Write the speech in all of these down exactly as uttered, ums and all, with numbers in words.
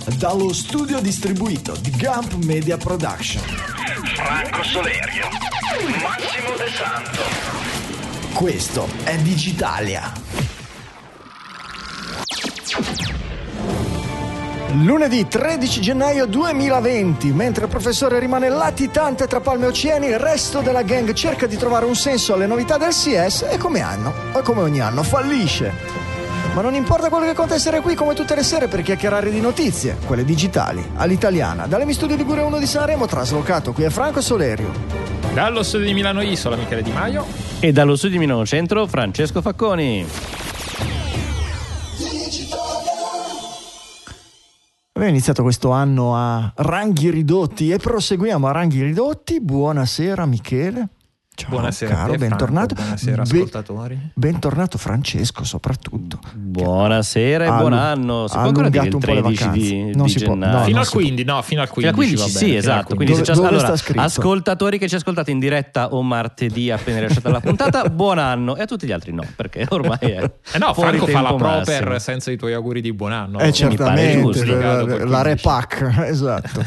dallo studio distribuito di Gump Media Production. Franco Solerio, Massimo De Santo. Questo è Digitalia. Lunedì tredici gennaio duemilaventi, mentre il professore rimane latitante tra palme e oceani, il resto della gang cerca di trovare un senso alle novità del C S e come anno, o come ogni anno, fallisce. Ma non importa, quello che conta è essere qui come tutte le sere per chiacchierare di notizie, quelle digitali, all'italiana. Dall'Emi Studio Ligure uno di Sanremo, traslocato qui a Franco Solerio. Dallo studio di Milano Isola, Michele Di Maio. E dallo studio di Milano Centro, Francesco Facconi. Abbiamo iniziato questo anno a ranghi ridotti e proseguiamo a ranghi ridotti. Buonasera Michele. Ciao, buonasera caro, te, bentornato. Franco, buonasera ascoltatori. Be- bentornato Francesco soprattutto. Buonasera e buon anno. Si può ancora dire il tredici di, non di si gennaio? può, no, fino non al si può. quindici, no, fino al quindici. Fino al quindici, va sì, bene, esatto. quindi Quindi dove, se ci as- dove allora, sta scritto? ascoltatori che ci ascoltate in diretta o martedì appena rilasciata la puntata, buon anno, e a tutti gli altri no, perché ormai è Eh no, fuori Franco fa la tempo proper massimo. senza i tuoi auguri di buon anno. Eh, certamente, giusto. la, la repack, esatto.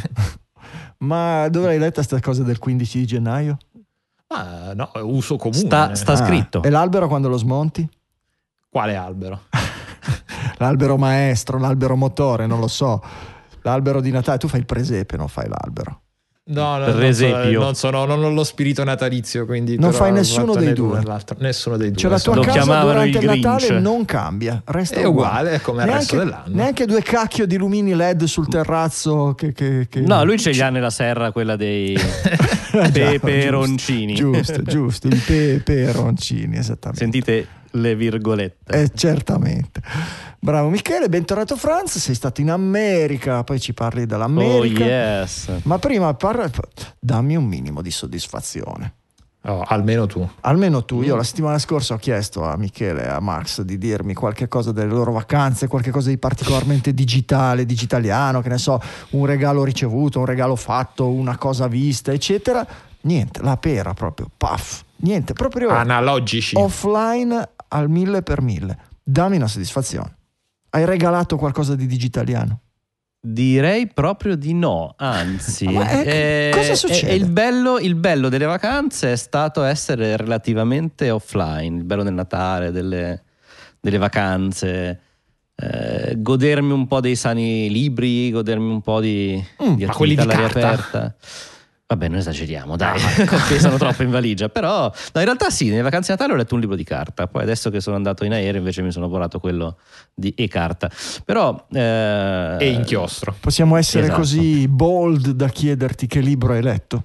Ma dove hai letta sta cosa del quindici di gennaio? Ah, no, è uso comune. Sta, sta Ah, scritto. E l'albero quando lo smonti? Quale albero? L'albero maestro, l'albero motore, non lo so. L'albero di Natale, tu fai il presepe, non fai l'albero. No, no, Per non esempio. sono, non, sono, non ho lo spirito natalizio, quindi Non però fai ho nessuno fatto dei né due. l'uno né l'altro. Nessuno dei due. Cioè la tua Lo casa chiamavano durante il il Natale Grinch. non cambia, resta È uguale, è come il resto dell'anno. Neanche due cacchio di lumini L E D sul terrazzo che, che, che... No, lui ce li ha nella serra, quella dei peperoncini. Giusto, giusto, i peperoncini, esattamente. Sentite le virgolette. Eh, certamente. Bravo Michele, bentornato Franz, sei stato in America, poi ci parli dell'America. Oh yes. Ma prima parla, dammi un minimo di soddisfazione. Oh, almeno tu. Almeno tu. Io la settimana scorsa ho chiesto a Michele e a Max di dirmi qualche cosa delle loro vacanze, qualche cosa di particolarmente digitale, digitaliano, che ne so, un regalo ricevuto, un regalo fatto, una cosa vista, eccetera. Niente, la pera proprio, paf, niente, proprio Analogici. offline al mille per mille. Dammi una soddisfazione. Hai regalato qualcosa di digitaliano? Direi proprio di no, anzi. Ma è- eh, cosa succede? è- è il, bello, il bello delle vacanze è stato essere relativamente offline, il bello del Natale, delle, delle vacanze, eh, godermi un po' dei sani libri, godermi un po' di, Mm, di ma quelli attività di all'aria carta? aperta. Vabbè, non esageriamo, dai, pesano troppo in valigia. Però, no, in realtà sì, nelle vacanze di Natale ho letto un libro di carta. Poi adesso che sono andato in aereo invece mi sono volato quello di e-carta. Però eh, E inchiostro. Possiamo essere Esatto. così bold da chiederti che libro hai letto?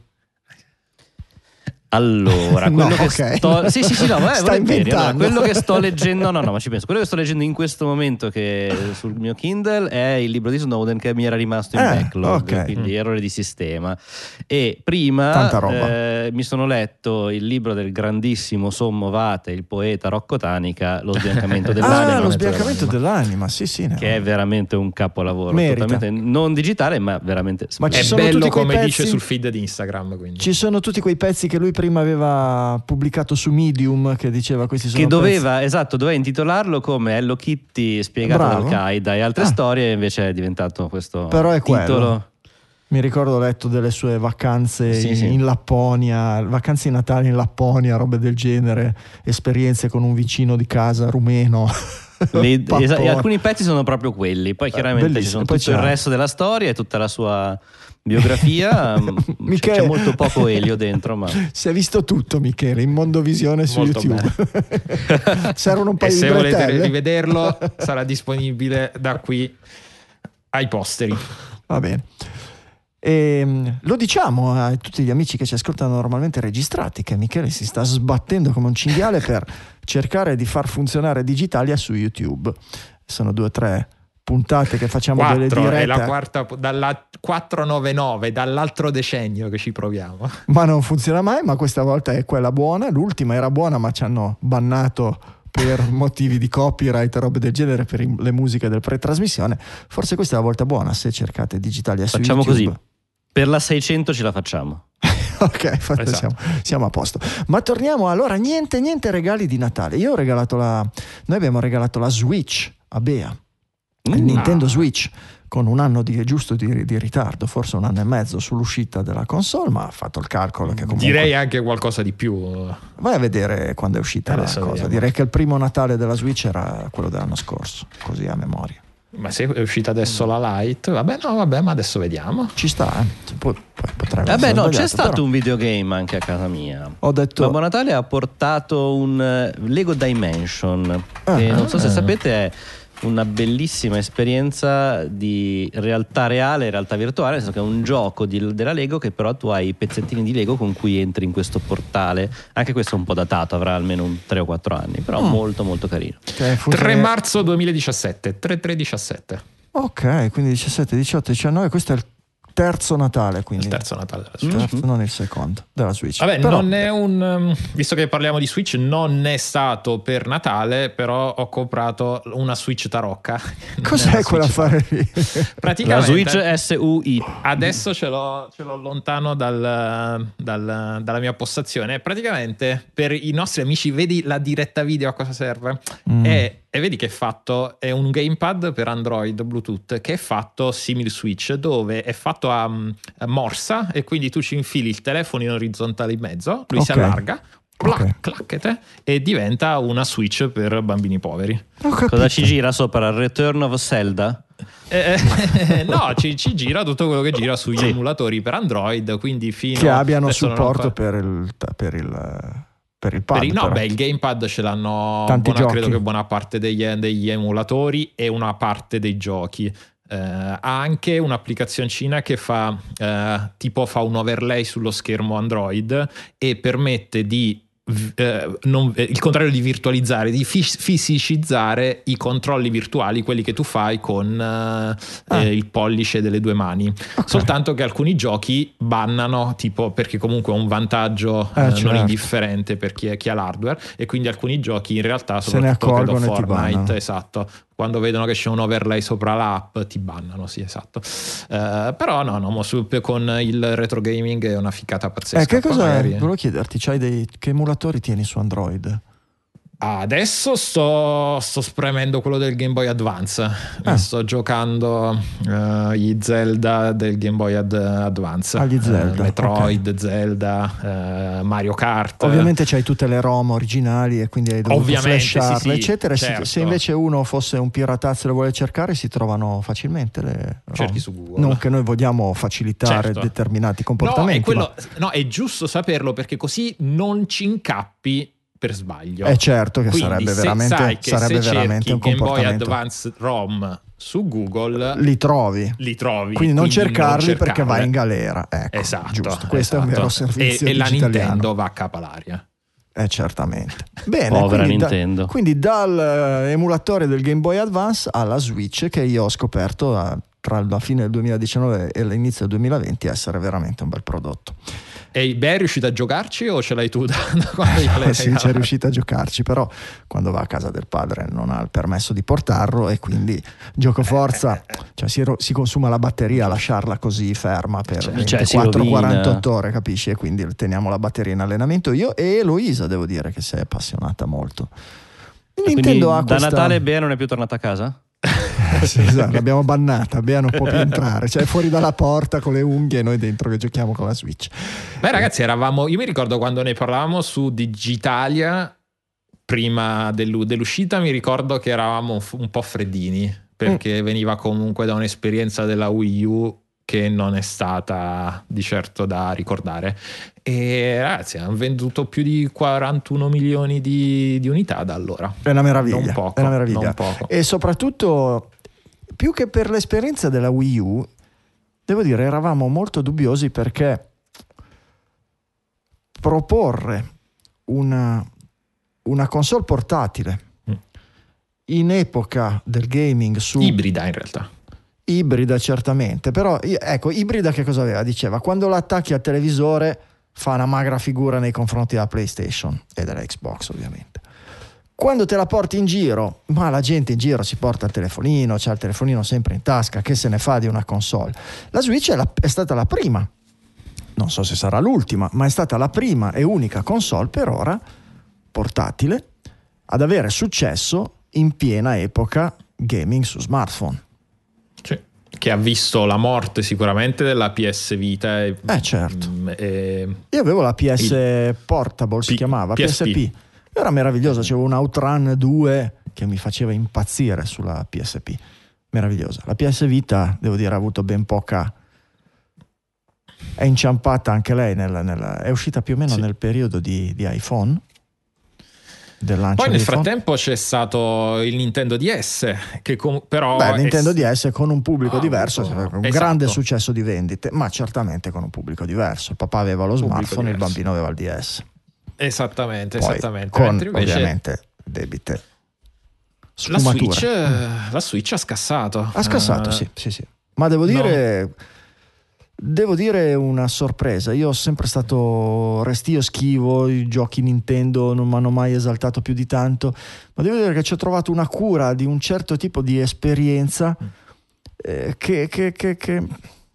Allora, No, quello che ok. sto sì, sì, sì, no, eh, Stai volentieri. Allora, inventando. quello che sto leggendo, no, no, ma ci penso. Quello che sto leggendo in questo momento che sul mio Kindle è il libro di Snowden che mi era rimasto in Eh, backlog, ok. quindi errore di sistema. E prima Tanta roba. eh, mi sono letto il libro del grandissimo Sommo Vate, il poeta Rocco Tanica, Lo sbiancamento dell'anima. Ah, lo sbiancamento dell'anima, sì, sì. ne- Che è veramente un capolavoro, Merita. totalmente non digitale, ma veramente Ma ci È sono bello tutti quei come pezzi- dice sul feed di Instagram. Quindi. Ci sono tutti quei pezzi che lui prima aveva pubblicato su Medium che diceva questi sono che doveva, pezzi- esatto, doveva intitolarlo come Hello Kitty spiegata Bravo. dall'Al-Qaeda e altre Ah. storie, invece è diventato questo Però è titolo. quello. Mi ricordo ho letto delle sue vacanze Sì, in, sì. in Lapponia, vacanze di Natale in Lapponia, robe del genere, esperienze con un vicino di casa rumeno. Le- Pappone. esa- e alcuni pezzi sono proprio quelli, poi chiaramente ci bellissimo. sono Poi tutto il c'è- resto della storia e tutta la sua biografia. m, c'è, Michele- c'è molto poco Elio dentro, ma Si è visto tutto Michele in Mondovisione su Molto YouTube. Servono un E paio di se volete bretelle? rivederlo sarà disponibile da qui ai posteri. Va bene. E, lo diciamo a tutti gli amici che ci ascoltano normalmente registrati che Michele si sta sbattendo come un cinghiale per cercare di far funzionare Digitalia su YouTube. Sono due o tre puntate che facciamo delle quattro dirette, è la quarta, dalla quattrocentonovantanove, dall'altro decennio che ci proviamo. ma non funziona mai, ma questa volta è quella buona. L'ultima era buona ma ci hanno bannato per motivi di copyright e robe del genere per i- le musiche del pre-trasmissione. Forse questa è la volta buona se cercate Digitalia su facciamo YouTube. così. Per la seicento ce la facciamo. Ok, fatto, Esatto. siamo, siamo a posto. Ma torniamo allora, niente, niente regali di Natale. Io ho regalato la, noi abbiamo regalato la Switch a Bea, il Mm. Nintendo Switch con un anno di, giusto di, di ritardo, forse un anno e mezzo sull'uscita della console, ma ha fatto il calcolo che comunque... Direi anche qualcosa di più. Vai a vedere quando è uscita Adesso la cosa. vediamo. Direi che il primo Natale della Switch era quello dell'anno scorso, così a memoria. Ma se è uscita adesso la Lite, vabbè, no, vabbè, ma adesso vediamo. Ci sta, eh? Poi, poi potrebbe Vabbè, essere no, sbagliato, c'è stato però. un videogame anche a casa mia. Ho detto... Babbo Natale ha portato un eh, Lego Dimension, Ah, che non so se ah. sapete è una bellissima esperienza di realtà reale e realtà virtuale, nel senso che è un gioco di- della Lego che però tu hai i pezzettini di Lego con cui entri in questo portale. Anche questo è un po' datato, avrà almeno un tre o quattro anni, però Mm. molto molto carino. Che funziona- tre marzo duemiladiciassette, tre tre diciassette, Ok, quindi diciassette, diciotto, diciannove, questo è il terzo Natale, quindi il terzo Natale della il Switch. terzo, non il secondo della Switch. Vabbè, Però- non è un um, visto che parliamo di Switch, non è stato per Natale, però ho comprato una Switch tarocca. Cos'è Nella quella Switch. affare lì? La Praticamente Switch S U I. adesso ce l'ho, ce l'ho lontano dal, dal- dalla mia postazione. Praticamente per i nostri amici, vedi la diretta video a cosa serve? Mm. È E vedi che è fatto, è un gamepad per Android Bluetooth che è fatto simile Switch, dove è fatto a, a morsa, e quindi tu ci infili il telefono in orizzontale in mezzo, lui si Ok. allarga, plac, Ok. clacchete, e diventa una Switch per bambini poveri. Ho capito. Cosa ci gira sopra? Return of Zelda? Eh, eh, no, ci, ci gira tutto quello che gira sugli Sì. emulatori per Android, quindi fino Che abbiano adesso non ho supporto ancora- per il, per il per il pad. Per i- no, però. beh, il gamepad ce l'hanno Tanti buona, giochi. credo che buona parte degli, degli emulatori e una parte dei giochi. Eh, ha anche un'applicazioncina che fa eh, tipo fa un overlay sullo schermo Android e permette di eh, non- eh, il contrario di virtualizzare, di fis- fisicizzare i controlli virtuali, quelli che tu fai con eh, Ah. eh, il pollice delle due mani. Ok. Soltanto che alcuni giochi bannano, tipo, perché comunque è un vantaggio Eh, eh, certo. non indifferente per chi, è, chi ha l'hardware, e quindi alcuni giochi in realtà, Se ne soprattutto credo accorgono e ti bannano. Fortnite, esatto, quando vedono che c'è un overlay sopra l'app ti bannano, sì, esatto. Eh, però no, no, mo su- con il retro gaming è una ficcata pazzesca. Eh, che Poi cosa magari- volevo chiederti? C'hai dei che emulatori tieni su Android? Adesso sto, sto spremendo quello del Game Boy Advance. Mi Ah. sto giocando eh, gli Zelda del Game Boy Ad- Advance. Ah, gli Eh, Zelda, Metroid, Zelda, eh, Mario Kart. Ovviamente c'hai tutte le ROM originali e quindi hai dovuto Ovviamente, flasharle, sì, sì, eccetera. Se- certo. Se invece uno fosse un piratazzo e lo vuole cercare, si trovano facilmente le ROM. Cerchi su Google. Non che noi vogliamo facilitare Certo. determinati No, comportamenti. è quello- no, è giusto saperlo, perché così non ci incappi per sbaglio. ma è certo che Quindi sarebbe se veramente, sai che sarebbe se veramente cerchi un Game Boy comportamento. Advance ROM su Google Li trovi. li trovi. Quindi non cercarli non perché vai cercarle. in galera. Ecco, Esatto, giusto. Questo è un esatto. vero servizio e, e la digitaliano. Nintendo va a capalaria. Eh, certamente. Bene, Povera quindi, da- Nintendo. quindi dal eh, emulatore del Game Boy Advance alla Switch, che io ho scoperto eh, tra la fine del duemiladiciannove e l'inizio del duemilaventi essere veramente un bel prodotto. E beh, è riuscito a giocarci o ce l'hai tu da, da quando gliel'hai Eh sì, regalato? c'è riuscito a giocarci, però quando va a casa del padre non ha il permesso di portarlo e quindi gioco forza, cioè si, ro- si consuma la batteria a lasciarla così ferma per Cioè, si ventiquattro rovina. quarantotto ore, capisci? E quindi teniamo la batteria in allenamento io e Eloisa, devo dire che si è appassionata molto. Quindi Nintendo ha da questa... Natale Bea non è più tornata a casa? Sì, esatto, l'abbiamo bannata, Bea non può più entrare, cioè fuori dalla porta con le unghie e noi dentro che giochiamo con la Switch. Beh, ragazzi, eravamo. Io mi ricordo quando ne parlavamo su Digitalia prima dell'u- dell'uscita, mi ricordo che eravamo f- un po' freddini, perché Mm. veniva comunque da un'esperienza della Wii U che non è stata di certo da ricordare. E ragazzi, hanno venduto più di quarantuno milioni di, di unità da allora. È una meraviglia, Non poco, è una meraviglia. non poco. E soprattutto, più che per l'esperienza della Wii U, devo dire, eravamo molto dubbiosi perché proporre una, una console portatile Mm. in epoca del gaming su Ibrida in realtà. ibrida certamente, però io- ecco, ibrida che cosa aveva? Diceva, quando l'attacchi al televisore fa una magra figura nei confronti della PlayStation e della Xbox ovviamente. Quando te la porti in giro, ma la gente in giro si porta il telefonino, c'ha il telefonino sempre in tasca, che se ne fa di una console? La Switch è, la- è stata la prima, non so se sarà l'ultima, ma è stata la prima e unica console per ora portatile ad avere successo in piena epoca gaming su smartphone. Sì. che ha visto la morte sicuramente della P S Vita. E, eh certo. E, io avevo la P S il, Portable, si P, chiamava P S P. P S P. Era meravigliosa, c'avevo un Outrun due che mi faceva impazzire sulla P S P. Meravigliosa. La P S Vita, devo dire, ha avuto ben poca... È inciampata anche lei, nella, nella... è uscita più o meno sì. nel periodo di, di iPhone. Del lancio Poi nel iPhone. frattempo c'è stato il Nintendo D S, che com- però... Beh, il Nintendo è... D S con un pubblico oh, diverso, oh, un esatto. grande successo di vendite, ma certamente con un pubblico diverso. Il papà aveva lo pubblico smartphone, diverso. Il bambino aveva il D S. Esattamente, Poi, esattamente. Con invece... ovviamente debite. La Switch, la Switch ha scassato. Ha scassato, uh... sì, sì, sì. Ma devo dire... No. Devo dire una sorpresa, io ho sempre stato restio, schivo, i giochi Nintendo non mi hanno mai esaltato più di tanto, ma devo dire che ci ho trovato una cura di un certo tipo di esperienza eh, che, che, che, che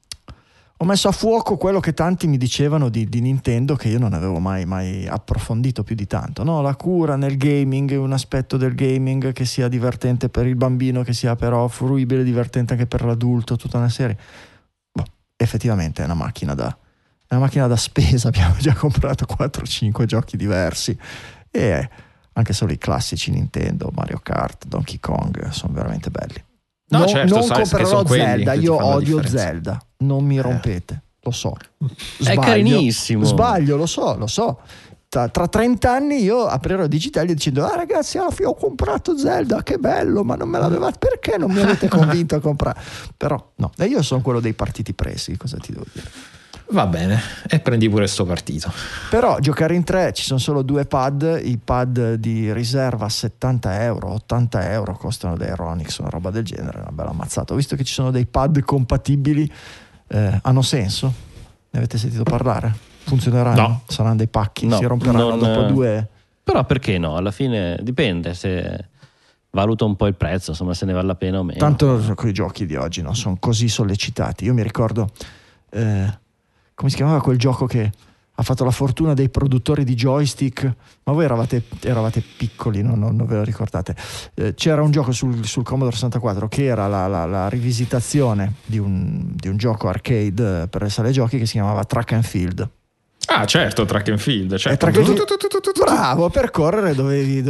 ho messo a fuoco quello che tanti mi dicevano di, di Nintendo, che io non avevo mai, mai approfondito più di tanto, no? La cura nel gaming, un aspetto del gaming che sia divertente per il bambino, che sia però fruibile, divertente anche per l'adulto, tutta una serie. Effettivamente è una macchina da è una macchina da spesa, abbiamo già comprato quattro cinque giochi diversi e anche solo i classici Nintendo, Mario Kart, Donkey Kong sono veramente belli. No, non certo, non sai, comprerò Zelda, io odio la Zelda, non mi rompete, eh. lo so. Sbaglio, è carinissimo. Sbaglio, lo so, lo so. Tra, tra trenta anni io aprirò Digitalia dicendo ah ragazzi alla fine ho comprato Zelda, che bello, ma non me l'avevate, perché non mi avete convinto a comprare? Però no, e io sono quello dei partiti presi, cosa ti devo dire? Va bene, e prendi pure sto partito. Però giocare in tre, ci sono solo due pad, i pad di riserva settanta euro, ottanta euro costano dai Ronix, una roba del genere, una bella ammazzata. Ho visto che ci sono dei pad compatibili, eh, hanno senso? Ne avete sentito parlare? Funzioneranno? No. Saranno dei pacchi? No, si romperanno non, dopo due? Però perché no? Alla fine dipende, se valuta un po' il prezzo, insomma, se ne vale la pena o meno. Tanto con i giochi di oggi non sono così sollecitati. Io mi ricordo eh, come si chiamava quel gioco che ha fatto la fortuna dei produttori di joystick, ma voi eravate, eravate piccoli, no? non, non ve lo ricordate. Eh, c'era un gioco sul, sul Commodore sessantaquattro che era la, la, la rivisitazione di un, di un gioco arcade per le sale giochi che si chiamava Track and Field. Ah certo, Track and Field, certo. Track and field. Bravo, per correre dovevi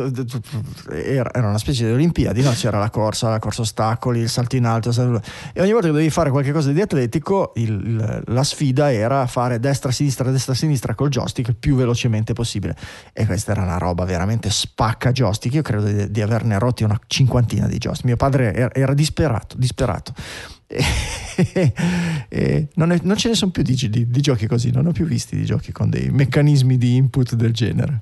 era una specie di Olimpiadi, no? C'era la corsa, la corsa ostacoli, il salto in alto, e ogni volta che dovevi fare qualcosa di atletico il, la sfida era fare destra sinistra destra sinistra col joystick il più velocemente possibile, e questa era una roba veramente spacca joystick. Io credo di, di averne rotti una cinquantina di joystick. Mio padre era, era disperato disperato e, e non, è, non ce ne sono più di, di, di giochi così, non ho più visti di giochi con dei meccanismi di input del genere.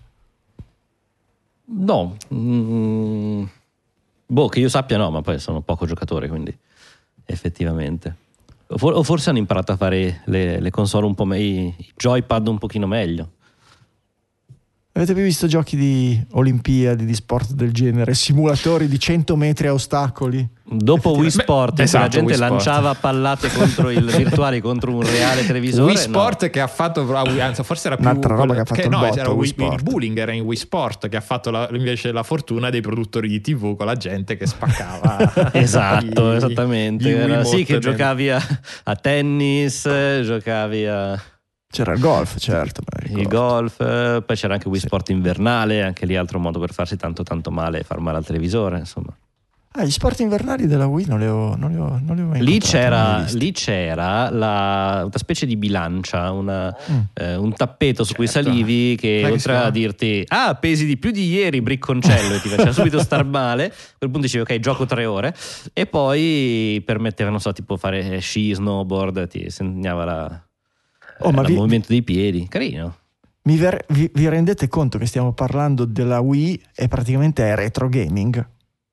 No, mm, boh, che io sappia no, ma poi sono poco giocatore, quindi effettivamente. O forse hanno imparato a fare le, le console un po' meglio, i joypad un pochino meglio. Avete più visto giochi di Olimpiadi, di sport del genere, simulatori di cento metri a ostacoli? Dopo Wii Sport, Beh, esatto, la gente Wii lanciava Sport. pallate contro il virtuale contro un reale televisore. Wii Sport no. che ha fatto, anzi, forse era più un'altra roba che ha fatto che il no, botto, era Wii Wii, Sport. il bullying era in Wii Sport, che ha fatto la, invece la fortuna dei produttori di tivù con la gente che spaccava. Esatto, gli, esattamente. Gli era, sì, che nel... giocavi a, a tennis, giocavi a... C'era il golf, certo. Il golf, eh, poi c'era anche Wii sì. Sport invernale, anche lì altro modo per farsi tanto tanto male e far male al televisore, insomma. Ah, gli sport invernali della Wii non li ho, non li ho, non li ho mai lì c'era, lì c'era la, una specie di bilancia, una, mm. eh, un tappeto su certo. cui salivi che Sai oltre che a dirti ah pesi di più di ieri bricconcello e ti faceva subito star male, a quel punto dicevi ok gioco tre ore, e poi permetteva non so tipo fare sci, snowboard, ti segnava la, oh, eh, ma il vi, movimento dei piedi, carino. Mi ver, vi, vi rendete conto che stiamo parlando della Wii e praticamente è retro gaming?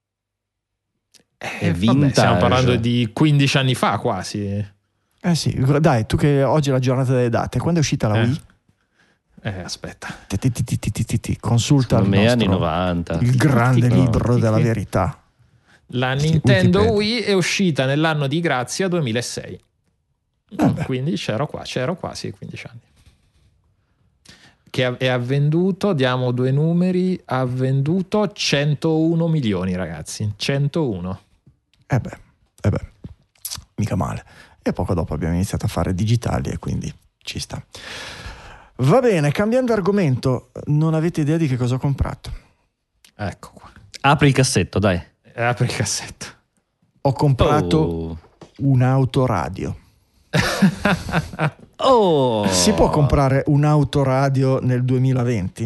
Eh, vabbè, stiamo parlando di quindici anni fa quasi. Eh sì, dai, tu che oggi è la giornata delle date, quando è uscita la eh. Wii? Eh, aspetta. Ti, ti, ti, ti, ti, ti, ti. Consulta il, me nostro, anni novanta. il grande no, libro della verità. La Nintendo Wii è uscita nell'anno di grazia duemilasei. Eh Quindi c'ero qua, c'ero quasi quindici anni. Che ha venduto, diamo due numeri, ha venduto centouno milioni, ragazzi. centouno. Eh beh, eh beh. mica male. E poco dopo abbiamo iniziato a fare digitali e quindi ci sta. Va bene, cambiando argomento, non avete idea di che cosa ho comprato? Ecco qua. Apri il cassetto, dai. Eh, apri il cassetto. Ho comprato Oh. un'autoradio. Oh. Si può comprare un'autoradio nel duemilaventi?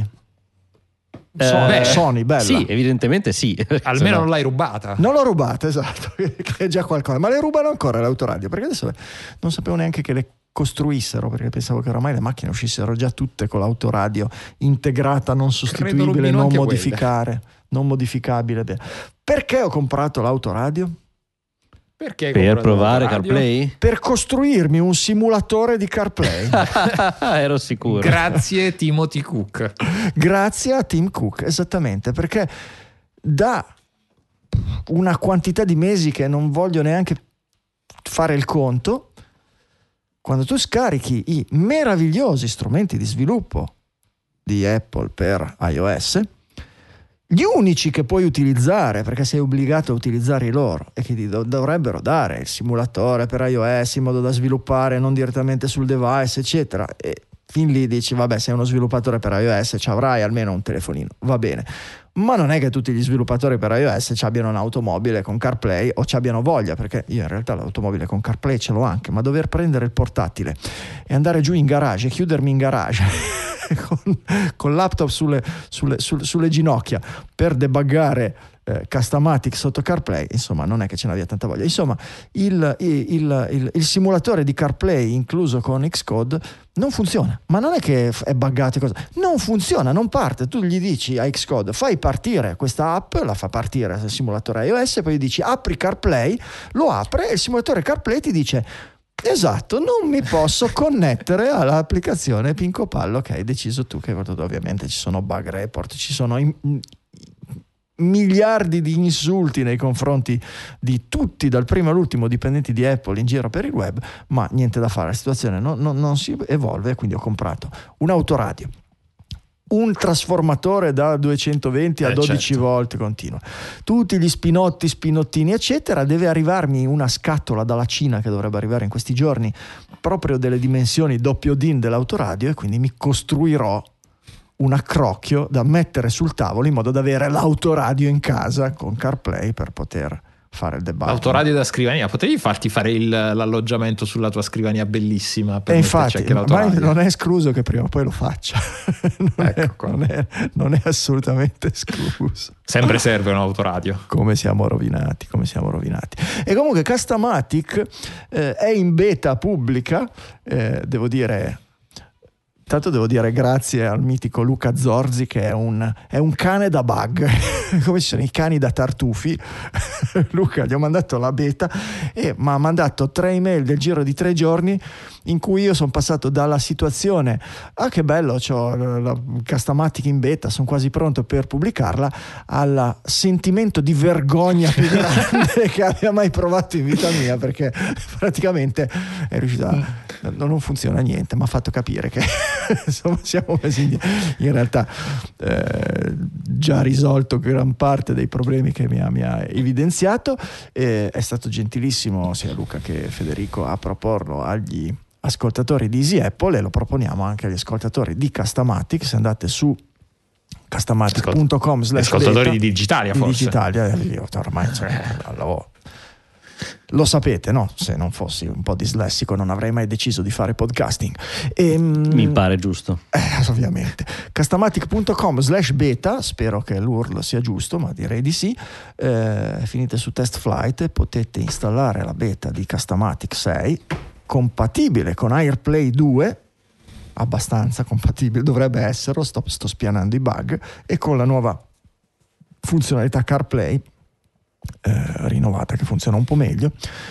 Sony, Eh, Sony, bella. Sì, evidentemente sì. Almeno Se no- non l'hai rubata. Non l'ho rubata, esatto, che è già qualcosa. Ma le rubano ancora l'autoradio? Perché adesso non sapevo neanche che le costruissero, perché pensavo che oramai le macchine uscissero già tutte con l'autoradio integrata, non sostituibile, rubino non anche modificare, non modificabile. Perché ho comprato l'autoradio? Perché hai Per comprato provare l'autoradio? CarPlay? Per costruirmi un simulatore di CarPlay. Ero sicuro. Grazie Timothy Cook. Grazie a Tim Cook, esattamente, perché da una quantità di mesi che non voglio neanche fare il conto, quando tu scarichi i meravigliosi strumenti di sviluppo di Apple per iOS, gli unici che puoi utilizzare, perché sei obbligato a utilizzare i loro e che ti dov- dovrebbero dare il simulatore per iOS in modo da sviluppare non direttamente sul device, eccetera, e fin lì dici vabbè, sei uno sviluppatore per iOS, ci avrai almeno un telefonino, va bene, ma non è che tutti gli sviluppatori per iOS ci abbiano un'automobile con CarPlay o ci abbiano voglia, perché io in realtà l'automobile con CarPlay ce l'ho anche, ma dover prendere il portatile e andare giù in garage e chiudermi in garage con, con laptop sulle, sulle, sulle, sulle ginocchia per debuggare eh, Customatic sotto CarPlay, insomma non è che ce n'abbia tanta voglia. Insomma il, il, il, il, il simulatore di CarPlay incluso con Xcode non funziona, ma non è che è buggato, cosa. Non funziona, non parte. Tu gli dici a Xcode fai partire questa app, la fa partire sul simulatore iOS, poi gli dici apri CarPlay, lo apre e il simulatore CarPlay ti dice esatto, non mi posso connettere all'applicazione Pinco Pallo che hai deciso tu, che ovviamente ci sono bug report, ci sono in, in, miliardi di insulti nei confronti di tutti, dal primo all'ultimo dipendenti di Apple in giro per il web, ma niente da fare, la situazione non, non, non si evolve, quindi ho comprato un'autoradio, un trasformatore da duecentoventi a eh, dodici certo. volt continua, tutti gli spinotti, spinottini eccetera. Deve arrivarmi una scatola dalla Cina che dovrebbe arrivare in questi giorni, proprio delle dimensioni doppio D I N dell'autoradio, e quindi mi costruirò un accrocchio da mettere sul tavolo in modo da avere l'autoradio in casa con CarPlay per poter fare il debug. L'autoradio da scrivania, potevi farti fare il, l'alloggiamento sulla tua scrivania bellissima per e metterci infatti, anche ma l'autoradio. non è escluso che prima o poi lo faccia. non, Ecco è, qua. non, è, non è assolutamente escluso. Sempre serve un autoradio. Come siamo rovinati, come siamo rovinati. E comunque Customatic eh, è in beta pubblica, eh, devo dire. Tanto devo dire grazie al mitico Luca Zorzi, che è un, è un cane da bug, come ci sono i cani da tartufi. Luca gli ho mandato la beta e mi ha mandato tre email del giro di tre giorni in cui io sono passato dalla situazione ah che bello, c'ho la, la Customatic in beta, sono quasi pronto per pubblicarla, al sentimento di vergogna più grande che abbia mai provato in vita mia, perché praticamente è riuscito a, non funziona niente, mi ha fatto capire che insomma siamo messi in, in realtà eh, già risolto gran parte dei problemi che mi ha, mi ha evidenziato. Eh, è stato gentilissimo sia Luca che Federico a proporlo agli ascoltatori di Easy Apple, e lo proponiamo anche agli ascoltatori di Customatic. Se andate su customatic punto com slash ascoltatori di Digitalia, di forse Digitalia, io ormai cioè, lo, lo sapete, no? Se non fossi un po' dislessico non avrei mai deciso di fare podcasting. E, Mi pare giusto. eh, ovviamente customatic punto com slash beta, spero che l'U R L sia giusto, ma direi di sì. Eh, finite su Test Flight e potete installare la beta di Customatic sei, compatibile con AirPlay due, abbastanza compatibile, dovrebbe esserlo, sto, sto spianando i bug, e con la nuova funzionalità CarPlay eh, rinnovata che funziona un po' meglio,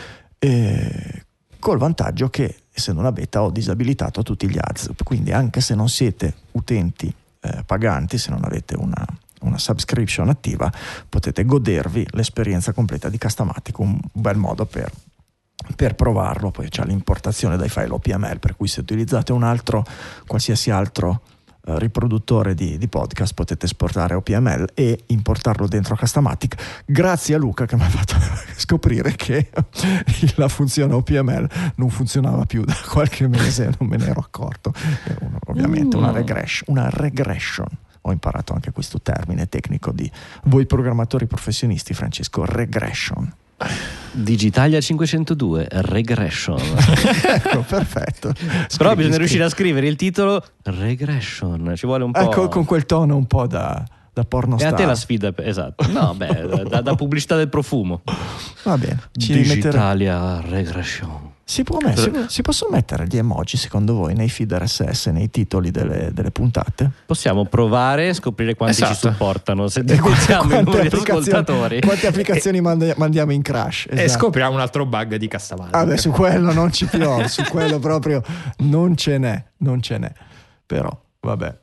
eh, col vantaggio che essendo una beta ho disabilitato tutti gli ads, quindi anche se non siete utenti eh, paganti, se non avete una, una subscription attiva, potete godervi l'esperienza completa di Customatic, un bel modo per per provarlo. Poi c'è l'importazione dai file O P M L, per cui se utilizzate un altro qualsiasi altro eh, riproduttore di, di podcast potete esportare O P M L e importarlo dentro Castamatic, grazie a Luca che mi ha fatto scoprire che la funzione O P M L non funzionava più da qualche mese, non me ne ero accorto. È un, ovviamente mm. una regression, una regression. Ho imparato anche questo termine tecnico di voi programmatori professionisti, Francesco, regression. Digitalia cinquecentodue, regression. Ecco, perfetto. Però Scrivi, bisogna scrivi. riuscire a scrivere il titolo regression, ci vuole un po'. Ecco, con quel tono un po' da, da porno E star. a te la sfida, esatto. No, beh, da, da pubblicità del profumo. Va bene. Ci Digitalia regression. Si, può met- si, si possono mettere gli emoji secondo voi nei feed R S S, nei titoli delle, delle puntate? Possiamo provare e scoprire quanti Esatto. ci supportano. Se E iniziamo i quante numeri di applicazioni, ascoltatori. quante applicazioni manda- mandiamo in crash? E Esatto. scopriamo un altro bug di Castamatic. Vabbè, su quello non ci piove, su quello proprio non ce n'è, non ce n'è. Però, vabbè.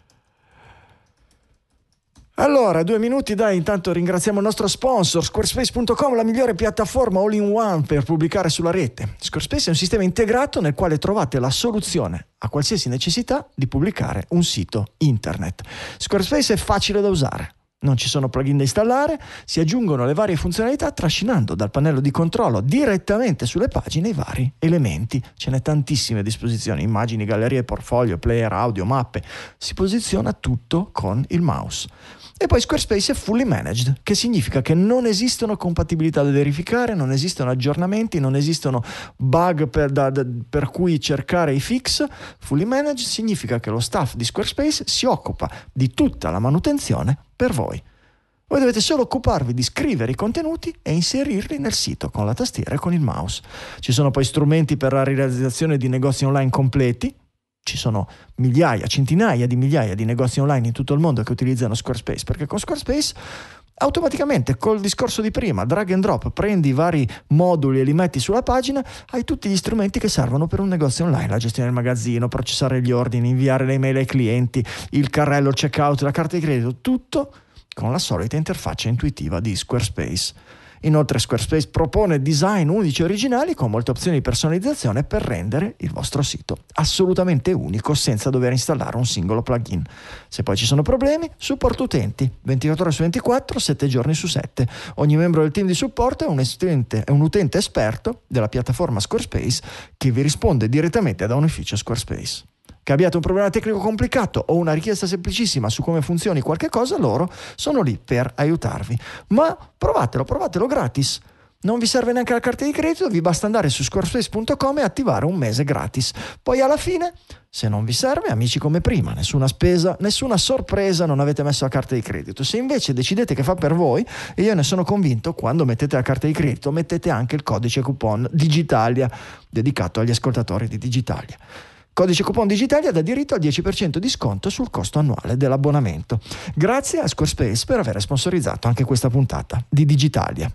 Allora, due minuti, dai, intanto ringraziamo il nostro sponsor, squarespace punto com, la migliore piattaforma all-in-one per pubblicare sulla rete. Squarespace è un sistema integrato nel quale trovate la soluzione a qualsiasi necessità di pubblicare un sito internet. Squarespace è facile da usare. Non ci sono plugin da installare, si aggiungono le varie funzionalità trascinando dal pannello di controllo direttamente sulle pagine i vari elementi. Ce n'è tantissime a disposizione, immagini, gallerie, portfolio, player, audio, mappe. Si posiziona tutto con il mouse. E poi Squarespace è fully managed, che significa che non esistono compatibilità da verificare, non esistono aggiornamenti, non esistono bug per, da, da, per cui cercare i fix. Fully managed significa che lo staff di Squarespace si occupa di tutta la manutenzione per voi. Voi dovete solo occuparvi di scrivere i contenuti e inserirli nel sito con la tastiera e con il mouse. Ci sono poi strumenti per la realizzazione di negozi online completi. Ci sono migliaia, centinaia di migliaia di negozi online in tutto il mondo che utilizzano Squarespace, perché con Squarespace automaticamente, col discorso di prima, drag and drop, prendi i vari moduli e li metti sulla pagina, hai tutti gli strumenti che servono per un negozio online: la gestione del magazzino, processare gli ordini, inviare le email ai clienti, il carrello, il checkout, la carta di credito, tutto con la solita interfaccia intuitiva di Squarespace. Inoltre Squarespace propone design unici e originali con molte opzioni di personalizzazione per rendere il vostro sito assolutamente unico senza dover installare un singolo plugin. Se poi ci sono problemi, supporto utenti ventiquattro ore su ventiquattro, sette giorni su sette. Ogni membro del team di supporto è un, estente, è un utente esperto della piattaforma Squarespace che vi risponde direttamente da un ufficio Squarespace. Che abbiate un problema tecnico complicato o una richiesta semplicissima su come funzioni qualche cosa, loro sono lì per aiutarvi. Ma provatelo, provatelo gratis. Non vi serve neanche la carta di credito, vi basta andare su squarespace punto com e attivare un mese gratis. Poi alla fine, se non vi serve, amici come prima, nessuna spesa, nessuna sorpresa, non avete messo la carta di credito. Se invece decidete che fa per voi, e io ne sono convinto, quando mettete la carta di credito mettete anche il codice coupon Digitalia dedicato agli ascoltatori di Digitalia. Codice coupon Digitalia dà diritto al dieci per cento di sconto sul costo annuale dell'abbonamento. Grazie a Squarespace per aver sponsorizzato anche questa puntata di Digitalia.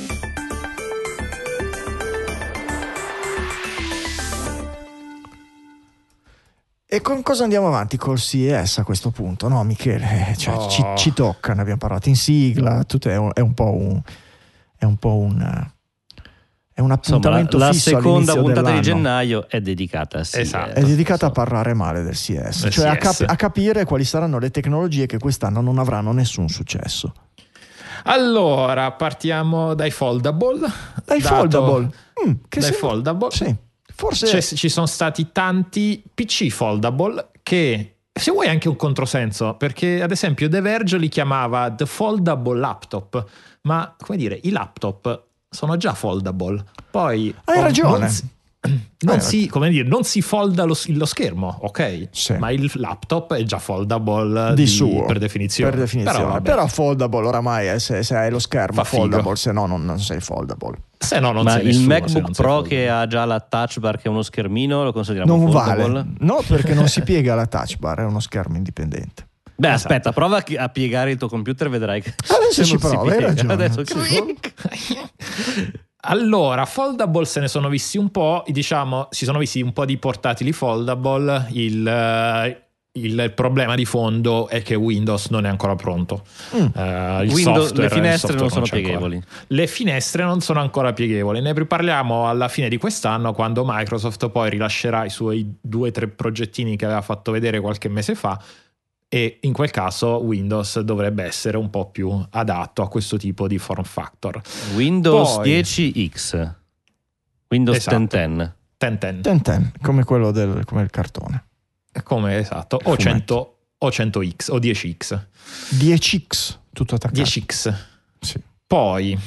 E con cosa andiamo avanti col C E S a questo punto, no Michele? Cioè, Oh. ci, ci tocca, ne abbiamo parlato in sigla, tutto è un, è un po' un... È un po' un È un appuntamento Insomma, la fisso seconda all'inizio puntata dell'anno. di gennaio è dedicata a C E S. Esatto. È dedicata a Insomma. parlare male del C E S, Del cioè a, C E S. cap- a capire quali saranno le tecnologie che quest'anno non avranno nessun successo. Allora, partiamo dai foldable. Dai Dato- foldable. Mm, che dai sembra- foldable. Sì, forse C'è- ci sono stati tanti P C foldable che, se vuoi, anche un controsenso, perché ad esempio The Verge li chiamava The Foldable Laptop, ma come dire, i laptop sono già foldable. Poi Hai oh, ragione. non si, non Hai si- come dire, non si folda lo, lo schermo, ok? Sì. Ma il laptop è già foldable di di- suo per definizione. per definizione. Però, Però, vabbè, foldable oramai è se, se hai lo schermo Fa figo. foldable, se no non, non sei foldable. se no non Ma sei il nessuno, se MacBook non sei Pro foldable. che ha già la touch bar che è uno schermino lo consideriamo Non foldable? vale, no, perché non si piega la touch bar, è uno schermo indipendente. Beh, Esatto. aspetta, prova a chi- a piegare il tuo computer, vedrai che Adesso che ci non si provo, hai piega. ragione. Adesso che- Sì. Allora, foldable se ne sono visti un po', diciamo, si sono visti un po' di portatili foldable. Il, eh, il problema di fondo è che Windows non è ancora pronto. Mm. Eh, il Windows- software- le finestre il software non sono c'è ancora. pieghevoli. Le finestre non sono ancora pieghevoli. Ne riparliamo alla fine di quest'anno, quando Microsoft poi rilascerà i suoi due o tre progettini che aveva fatto vedere qualche mese fa. e in quel caso Windows dovrebbe essere un po' più adatto a questo tipo di form factor. Windows Poi, dieci X, Windows esatto, dieci dieci. dieci dieci. Ten ten, come quello del come il cartone. Come esatto, o cento, o cento X o dieci X. dieci X, tutto attaccato. dieci X. Sì. Poi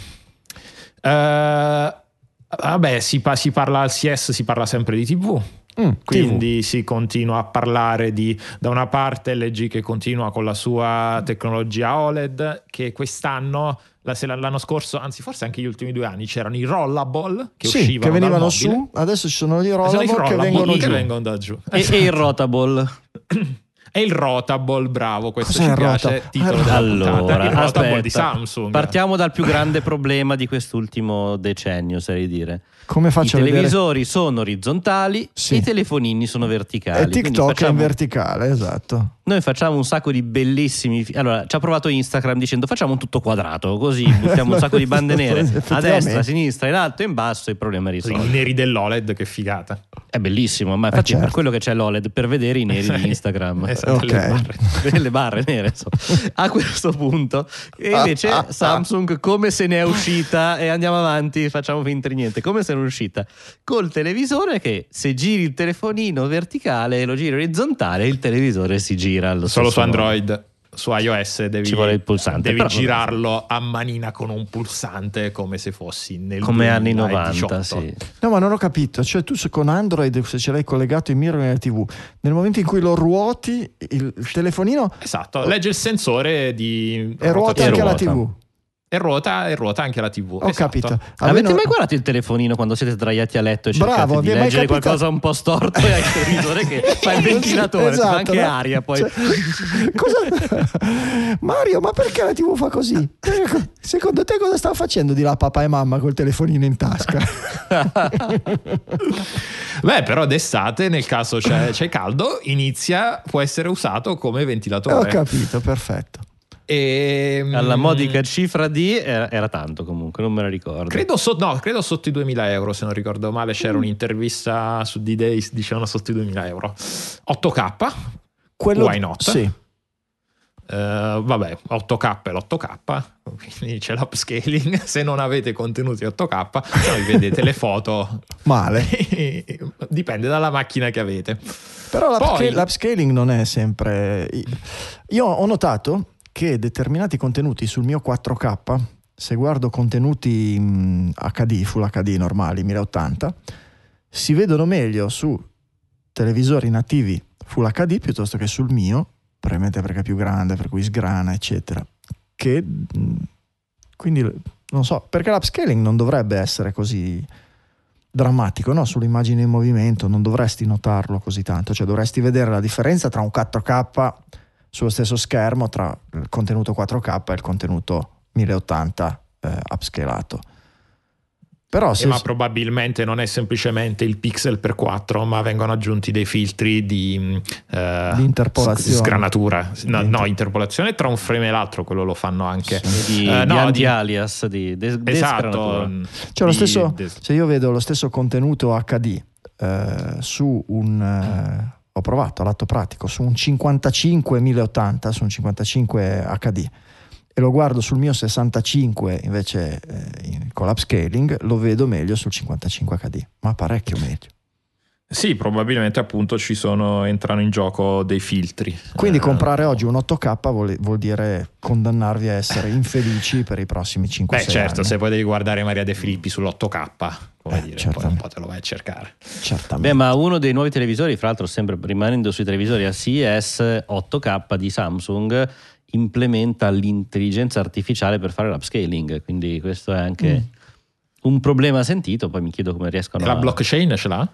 eh, vabbè, si, pa- si parla al C S, si parla sempre di T V. Mm, Quindi T V. si continua a parlare di, da una parte L G che continua con la sua tecnologia O L E D, che quest'anno, la- se l'anno scorso, anzi forse anche gli ultimi due anni, c'erano i rollable che Sì, uscivano che venivano dal mobile. su, adesso ci sono gli Sono i rollable che rollable vengono che giù. vengono da giù. E, e il rotable. E il rotable, bravo, questo Cos'è ci il piace, rota- titolo della Allora, puntata, il rotable di aspetta, Samsung. partiamo dal più grande problema di quest'ultimo decennio, oserei dire. Come I faccio a vedere? televisori sono orizzontali, Sì. i telefonini sono verticali. E Quindi TikTok è facciamo- in verticale, esatto. Noi facciamo un sacco di bellissimi. fi- Allora, ci ha provato Instagram dicendo facciamo un tutto quadrato, così buttiamo un sacco di bande nere a Effettivamente. destra, a sinistra, in alto e in basso, e il problema è Sì, i risolto. neri dell'O L E D, che figata. È bellissimo, ma infatti è certo. per quello che c'è l'O L E D, per vedere i neri di Instagram. Esatto, Ok. le barre. Delle barre nere, insomma. A questo punto, e invece Samsung, come se ne è uscita, e andiamo avanti, facciamo finta di niente, come se ne è uscita col televisore che se giri il telefonino verticale e lo giri orizzontale, il televisore si gira allo Solo su stesso modo. Android, su iOS devi, Ci vuole il pulsante, devi però- girarlo a manina con un pulsante, come se fossi nel come anni duemiladiciotto. novanta, sì. No, ma non ho capito. Cioè, tu se- con Android, se ce l'hai collegato in mirror nella T V, nel momento in cui lo ruoti, il, il telefonino Esatto, legge il sensore di e ruota E anche la ruota. T V. e ruota e ruota anche la T V. Ho esatto. capito. Avete Almeno- mai guardato il telefonino quando siete sdraiati a letto e Bravo, cercate vi di è mai leggere capitato? qualcosa un po' storto e hai il televisore che fa il ventilatore, Esatto, fa anche no? aria poi. Cioè, cosa... Mario, ma perché la T V fa così? Secondo te cosa sta facendo di là papà e mamma col telefonino in tasca? Beh, però d'estate, nel caso c'è, c'è caldo, inizia, può essere usato come ventilatore. Ho capito, perfetto. E, Alla mm, modica cifra di era, era tanto comunque, non me la ricordo. Credo, so- no, credo sotto i duemila euro, se non ricordo male. C'era un'intervista su D-Days, dicevano sotto i duemila euro. otto K, Quello... why not? Sì. Eh, vabbè, otto K è l'otto K, quindi c'è l'upscaling. Se non avete contenuti otto K, se no vi vedete le foto. Male. Dipende dalla macchina che avete. Però l'upsca- Poi- l'upscaling non è sempre... Io ho notato che determinati contenuti sul mio quattro K, se guardo contenuti mh, H D, Full H D normali, mille ottanta, si vedono meglio su televisori nativi Full H D piuttosto che sul mio, probabilmente perché è più grande, per cui sgrana, eccetera. Che mh, quindi non so, perché l'upscaling non dovrebbe essere così drammatico, no? Sull'immagine in movimento non dovresti notarlo così tanto, cioè dovresti vedere la differenza tra un quattro K sullo stesso schermo, tra il contenuto quattro K e il contenuto mille ottanta eh, upscalato. Però Eh, se ma probabilmente non è semplicemente il pixel per quattro, ma vengono aggiunti dei filtri di, eh, Di interpolazione. sgranatura. No, Di no, inter- interpolazione tra un frame e l'altro, quello lo fanno anche. di, Eh, di no, anti-alias, di des- Esatto. desgranatura. Cioè lo di- stesso, des- se io vedo lo stesso contenuto H D eh, su un eh, ho provato all'atto pratico su un cinquantacinque mille ottanta, su un cinquantacinque H D, e lo guardo sul mio sessantacinque invece eh, in- con l'upscaling, lo vedo meglio sul cinquantacinque H D, ma parecchio meglio. Sì, probabilmente appunto ci sono, entrano in gioco dei filtri. Quindi Eh, comprare oggi un otto K vuol, vuol dire condannarvi a essere infelici per i prossimi cinque Beh, sei certo, anni. se poi devi guardare Maria De Filippi sull'otto K, come Eh, dire, poi un certamente. po' te lo vai a cercare. Certamente. Beh, ma uno dei nuovi televisori, fra l'altro sempre rimanendo sui televisori a C E S, otto K di Samsung implementa l'intelligenza artificiale per fare l'upscaling, quindi questo è anche Mm. un problema sentito, poi mi chiedo come riescono E la a... blockchain ce l'ha?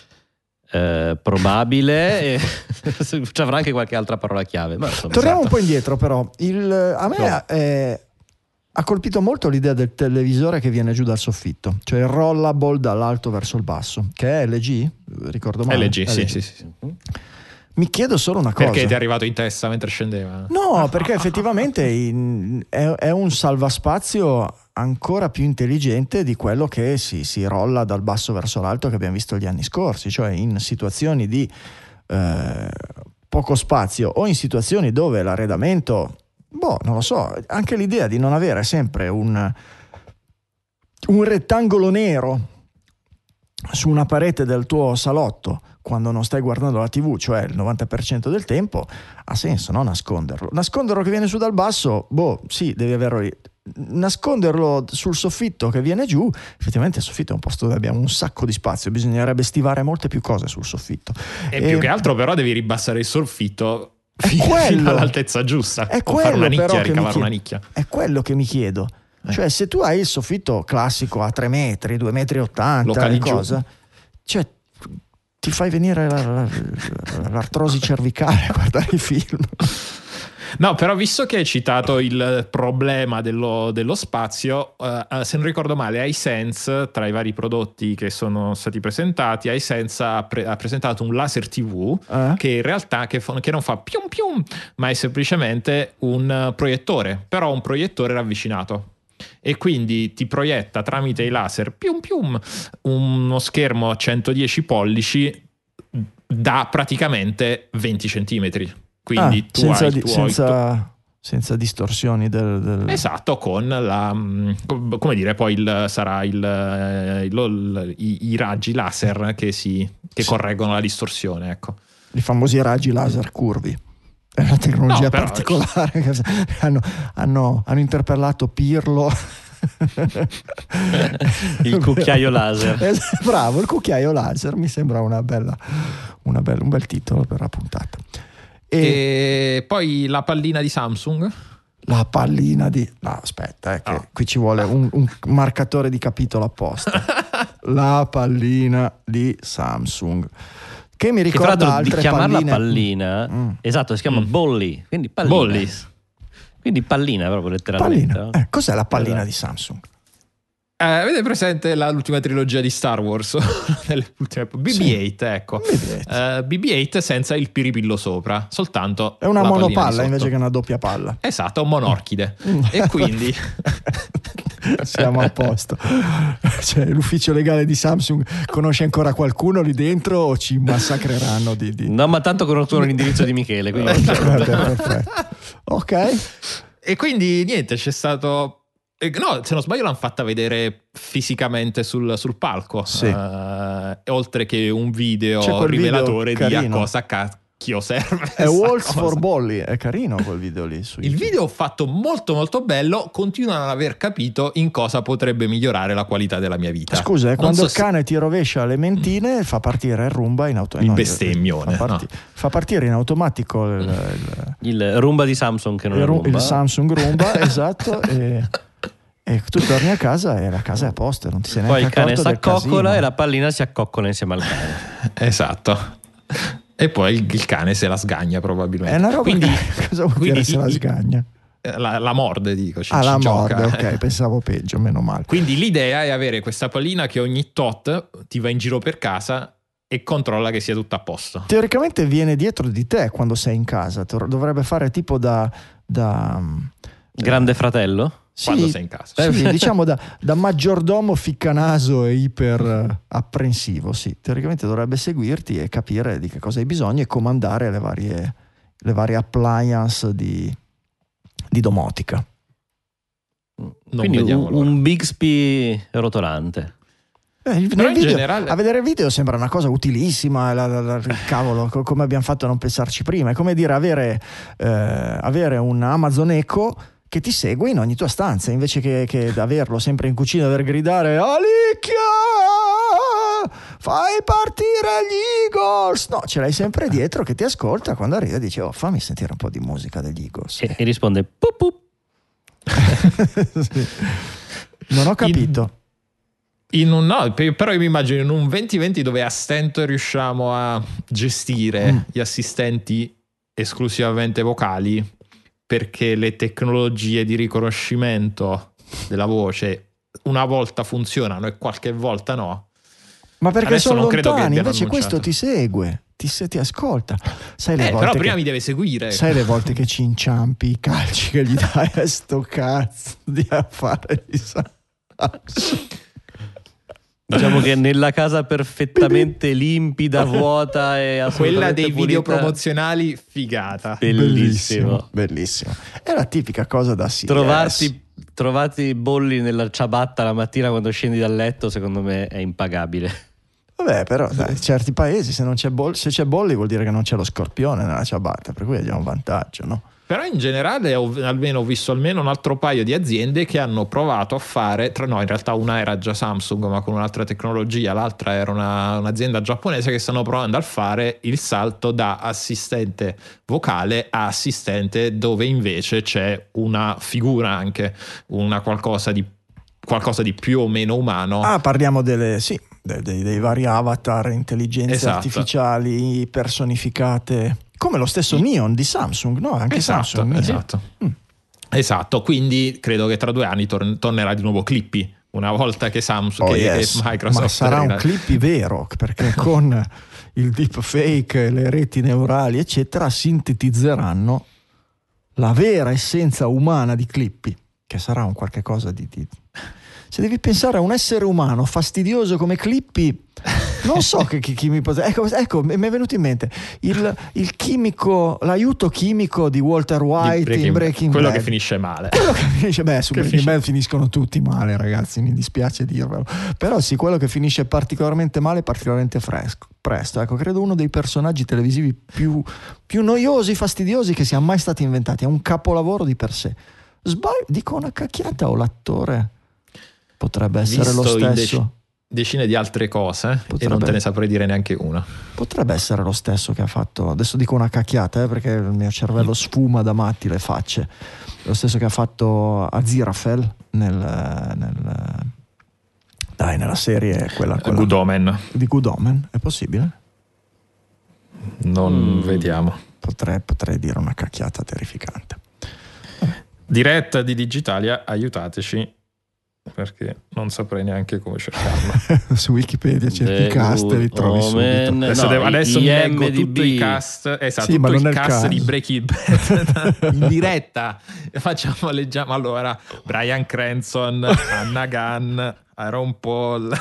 Eh, probabile e ci avrà anche qualche altra parola chiave, ma insomma, Torniamo esatto. un po' indietro però. Il, a me No. eh, ha colpito molto l'idea del televisore che viene giù dal soffitto, cioè il rollable dall'alto verso il basso, che è L G? Ricordo male? L G, sì, sì, sì. Mi chiedo solo una cosa. Perché ti è arrivato in testa mentre scendeva? No, perché effettivamente in- è, è un salvaspazio ancora più intelligente di quello che si, si rolla dal basso verso l'alto che abbiamo visto gli anni scorsi, cioè in situazioni di eh, poco spazio o in situazioni dove l'arredamento, boh, non lo so, anche l'idea di non avere sempre un, un rettangolo nero su una parete del tuo salotto quando non stai guardando la tivù, cioè il novanta per cento del tempo, ha senso, no? Nasconderlo. Nasconderlo che viene su dal basso, boh, sì, devi averlo lì. Nasconderlo sul soffitto che viene giù, effettivamente il soffitto è un posto dove abbiamo un sacco di spazio, bisognerebbe stivare molte più cose sul soffitto. E, e più che altro però devi ribassare il soffitto fino, quello, fino all'altezza giusta, è o fare una nicchia, però ricavare una nicchia. È quello che mi chiedo. Eh. Cioè, se tu hai il soffitto classico a tre metri, due metri e ottanta, cosa, cioè ti fai venire la, la, l'artrosi cervicale a guardare i film. No, però visto che hai citato il problema dello, dello spazio, uh, se non ricordo male, iSense, tra i vari prodotti che sono stati presentati, iSense ha, pre- ha presentato un laser tivù eh? che in realtà che, fa, che non fa pium pium, ma è semplicemente un proiettore, però un proiettore ravvicinato. E quindi ti proietta tramite i laser pium pium uno schermo a centodieci pollici da praticamente venti centimetri. Quindi ah, tu senza, hai di, tuoi senza, tu... senza distorsioni del, del... esatto, con la come dire poi il, sarà il, il, il, i, i raggi laser che si che sì. correggono la distorsione, ecco. I famosi raggi laser curvi. È una tecnologia no, però... particolare. hanno, hanno, hanno interpellato Pirlo. Il cucchiaio laser. Bravo, il cucchiaio laser mi sembra una bella, una bella, un bel titolo per la puntata. E, e poi la pallina di Samsung. La pallina di no aspetta eh, che oh. qui ci vuole un, un marcatore di capitolo apposta. La pallina di Samsung, che mi ricorda che altre di chiamarla palline. pallina mm. esatto, si chiama mm. Bolly, quindi pallina. Bolly. Quindi pallina proprio letteralmente. Pallina. Eh, cos'è la pallina esatto. di Samsung? Eh, avete presente la, l'ultima trilogia di Star Wars? B B otto, ecco. B B otto. Uh, B B otto senza il piripillo sopra, soltanto è una monopalla invece che una doppia palla. Esatto, un monorchide. E quindi siamo a posto. Cioè, l'ufficio legale di Samsung conosce ancora qualcuno lì dentro o ci massacreranno di, di... No, ma tanto conoscono l'indirizzo di Michele, quindi non c'è perfetto. Ok. E quindi niente, c'è stato no, se non sbaglio l'hanno fatta vedere fisicamente sul, sul palco, sì. uh, oltre che un video rivelatore video di a cosa cacchio serve. È Waltz for Bolly, è carino quel video lì. Su il video fatto molto molto bello, continuo a non aver capito in cosa potrebbe migliorare la qualità della mia vita. Scusa, eh, quando so il cane se... ti rovescia le mentine fa partire il Roomba in automatico. Il bestemmione. Fa, parti... no. fa partire in automatico il, il... il Roomba di Samsung che non il, è Roomba. Il Samsung Roomba, esatto, e... e tu torni a casa e la casa è a posto, non ti sei neanche accorto del casino. Poi il cane si accoccola e la pallina si accoccola insieme al cane. Esatto. E poi il, il cane se la sgagna probabilmente. È una roba quindi, che, cosa vuol quindi dire se la sgagna? La, la morde, dico. Ci, ah, ci la gioca. morde, ok, pensavo peggio, meno male. Quindi l'idea è avere questa pallina che ogni tot ti va in giro per casa e controlla che sia tutto a posto. Teoricamente viene dietro di te quando sei in casa, dovrebbe fare tipo da... da Grande fratello? Quando sì, sei in casa, eh, sì, diciamo da, da maggiordomo ficcanaso e iper apprensivo. Sì, teoricamente dovrebbe seguirti e capire di che cosa hai bisogno e comandare le varie, le varie appliance di, di domotica. Non Quindi un, un Bixby rotolante. Eh, nel video, generale... A vedere il video sembra una cosa utilissima, la, la, la, cavolo, come abbiamo fatto a non pensarci prima. È come dire avere, eh, avere un Amazon Echo che ti segue in ogni tua stanza, invece che, che averlo sempre in cucina, dover gridare Alicchia, fai partire gli Eagles. No, ce l'hai sempre dietro che ti ascolta quando arriva e dice oh, fammi sentire un po' di musica degli Eagles. E, e risponde pup pup. Sì. Non ho capito. In, in un, no, però io mi immagino in un venti venti dove a stento riusciamo a gestire mm. gli assistenti esclusivamente vocali, perché le tecnologie di riconoscimento della voce una volta funzionano e qualche volta no. Ma perché adesso sono non credo lontani, che invece annunciato. Questo ti segue, ti, ti ascolta. Sai le eh, volte però prima che, mi deve seguire. Sai le volte che ci inciampi i calci che gli dai a sto cazzo di affare di Samsung. Diciamo che nella casa perfettamente limpida, vuota e assolutamente quella dei pulita, video promozionali, figata. bellissimo. Bellissimo. È la tipica cosa da sì. Trovarti, trovarti i bolli nella ciabatta la mattina quando scendi dal letto, secondo me è impagabile. Vabbè, però dai, in certi paesi se non c'è Bolli, se c'è Bolli vuol dire che non c'è lo scorpione nella ciabatta, per cui abbiamo un vantaggio, no? Però in generale ho, almeno ho visto almeno un altro paio di aziende che hanno provato a fare, tra no in realtà una era già Samsung ma con un'altra tecnologia, l'altra era una, un'azienda giapponese che stanno provando a fare il salto da assistente vocale a assistente dove invece c'è una figura anche, una qualcosa di, qualcosa di più o meno umano. Ah, parliamo delle, sì, dei, dei, dei vari avatar, intelligenze Esatto. artificiali personificate. Come lo stesso Neon di Samsung, no? Anche Esatto, Samsung. esatto. Mm. Esatto, quindi credo che tra due anni tor- tornerà di nuovo Clippy, una volta che Samsung Oh, che, yes. che Microsoft Ma sarà un arriva- Clippy vero, perché con il deepfake, le reti neurali, eccetera, sintetizzeranno la vera essenza umana di Clippy, che sarà un qualche cosa di... di... Se devi pensare a un essere umano fastidioso come Clippy, non so che chi, chi mi potrebbe... Ecco, ecco, mi è venuto in mente il, il chimico, l'aiuto chimico di Walter White di Breaking, in Breaking quello Bad. che finisce male. Quello che finisce, beh, su Che Breaking finisce- Bad finiscono tutti male, ragazzi, mi dispiace dirvelo. Però sì, quello che finisce particolarmente male, particolarmente fresco, presto. Ecco, credo uno dei personaggi televisivi più, più noiosi, fastidiosi che siano mai stati inventati. È un capolavoro di per sé. Sbaglio, dico una cacchiata o l'attore potrebbe essere Visto lo in stesso? dec- decine di altre cose e Potrebbe- non te ne saprei dire neanche una. Potrebbe essere lo stesso che ha fatto, adesso dico una cacchiata eh, perché il mio cervello sfuma da matti le facce, lo stesso che ha fatto Aziraphale nel, nel dai nella serie quella, quella Good Omen, di Good Omen. È possibile? non Mm. vediamo. Potrei, potrei dire una cacchiata terrificante. Diretta di Digitalia, aiutateci perché non saprei neanche come cercarlo. Su Wikipedia cerchi The i cast e li trovi Good subito. Omen. Adesso, No, devo- adesso I- mi leggo IMDb. tutto i cast, esatto, Sì, ma tutto non il è il cast caso. di Breaking Bad in diretta. Facciamo, leggiamo allora Bryan Cranston, Anna Gunn, Aaron Paul.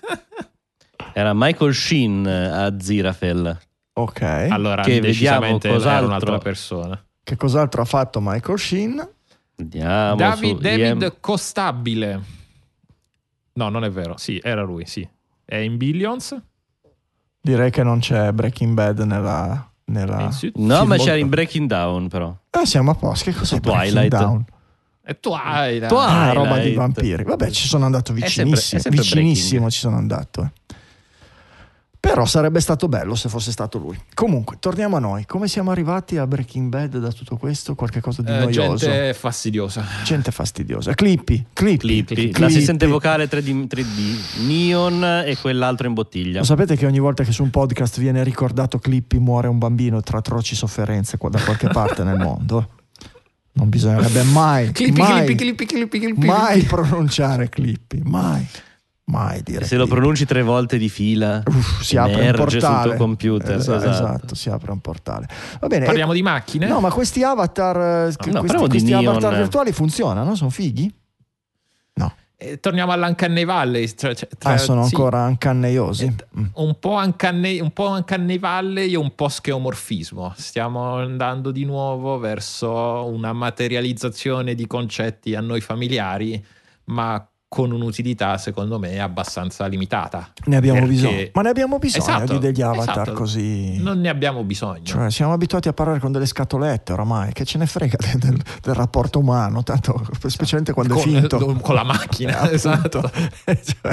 Era Michael Sheen a Zirafel. Ok. Allora, Che decisamente vediamo era cos'altro. un'altra persona. Che cos'altro ha fatto Michael Sheen? Andiamo David, su David I M- Costabile. No, non è vero. Sì, era lui, sì. È in Billions. Direi che non c'è Breaking Bad nella... È nella... in Suits. No, Sì, ma molto- c'era in Breaking Down però. Eh, siamo a posto. Che cos'è Su Breaking Twilight. Down? È Twilight. Twilight. Ah, roba di Twilight. vampiri. Vabbè, ci sono andato È sempre- vicinissimo. è sempre vicinissimo Breaking. ci sono andato. eh. Però sarebbe stato bello se fosse stato lui. Comunque, torniamo a noi. Come siamo arrivati a Breaking Bad da tutto questo? Qualche cosa di Eh, noioso. gente fastidiosa. Gente fastidiosa. Clippy, Clippy. Clippy. L'assistente vocale tre D, tre D, Neon e quell'altro in bottiglia. Lo sapete che ogni volta che su un podcast viene ricordato Clippy muore un bambino tra atroci sofferenze qua da qualche parte nel mondo? Non bisognerebbe mai, Clippy, mai, clippy, clippy, clippy, clippy. mai pronunciare Clippy, mai, mai dire Se lo Clippy. pronunci tre volte di fila, Uff, si apre un emerge sul portale tuo computer. Esa- esatto. esatto, si apre un portale. Va bene. Parliamo e- di macchine? No, ma questi avatar, eh, questi, parliamo di questi Neon. avatar virtuali funzionano? Sono fighi? No, Eh, torniamo all'Uncanny Valley. Cioè, cioè, tra- ah, sono sì, ancora ancanneiosi. Eh, un po' Uncanny, un po' Uncanny Valley e un po' scheomorfismo. Stiamo andando di nuovo verso una materializzazione di concetti a noi familiari, ma con un'utilità secondo me abbastanza limitata. Ne abbiamo Perché- bisogno, ma ne abbiamo bisogno Esatto, di degli avatar esatto. così. Non ne abbiamo bisogno. Cioè, siamo abituati a parlare con delle scatolette oramai, che ce ne frega del, del- del rapporto umano, tanto specialmente quando Con- è finto. con la macchina, Appunto. esatto. Cioè,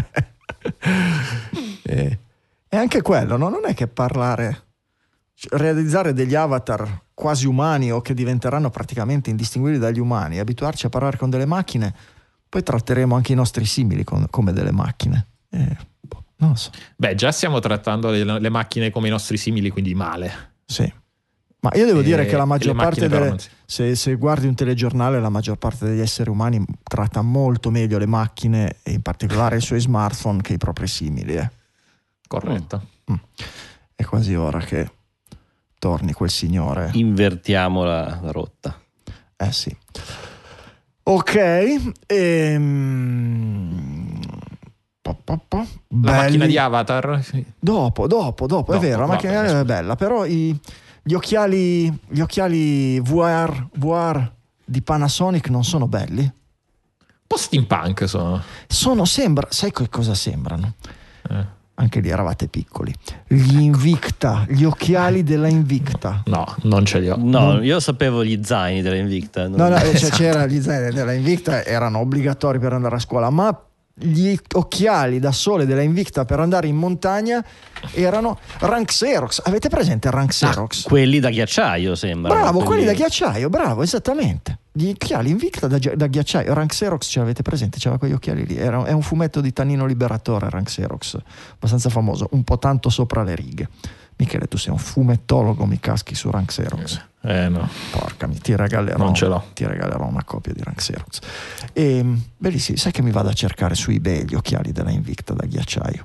e, e anche quello, no? Non è che parlare, cioè, realizzare degli avatar quasi umani o che diventeranno praticamente indistinguibili dagli umani, abituarci a parlare con delle macchine, poi tratteremo anche i nostri simili con- come delle macchine. Eh, boh, non lo so. Beh, già stiamo trattando le, le macchine come i nostri simili, quindi male. Sì. Ma io devo E dire che la le maggior parte macchine però delle, non si- se, se guardi un telegiornale, la maggior parte degli esseri umani tratta molto meglio le macchine e in particolare i suoi smartphone che i propri simili. eh. Corretto. È quasi ora che torni quel signore. Invertiamo la, la rotta. Eh sì. Ok. ehm, po, po, po. La Belli. macchina di Avatar? Dopo, dopo, dopo, è Dopo, vero, la macchina va bene, è bella, però i, gli occhiali gli occhiali V R, V R di Panasonic non sono belli. Un po' steampunk sono. Sono, sembra, sai che cosa sembrano? Eh. Anche lì eravate piccoli. Gli Invicta, gli occhiali della Invicta. No, non ce li ho. No, Non- io sapevo gli zaini della Invicta. non- No, no, cioè Esatto. c'era gli zaini della Invicta, erano obbligatori per andare a scuola, ma gli occhiali da sole della Invicta per andare in montagna erano Rank Xerox. Avete presente Rank Xerox? Ah, quelli da ghiacciaio sembra. Bravo, quelli da ghiacciaio, bravo, esattamente. Gli occhiali Invicta da, gia- da ghiacciaio. Rank Xerox, ce l'avete presente? C'aveva quegli occhiali lì. Era, è un fumetto di Tannino Liberatore, Rank Xerox, abbastanza famoso, un po' tanto sopra le righe. Michele, tu sei un fumettologo, mi caschi su Rank Xerox. Eh no. Porca, mi ti regalerò, Non ce l'ho. ti regalerò una copia di Rank Xerox. E, bellissimi, sai che mi vado a cercare su eBay gli occhiali della Invicta da ghiacciaio.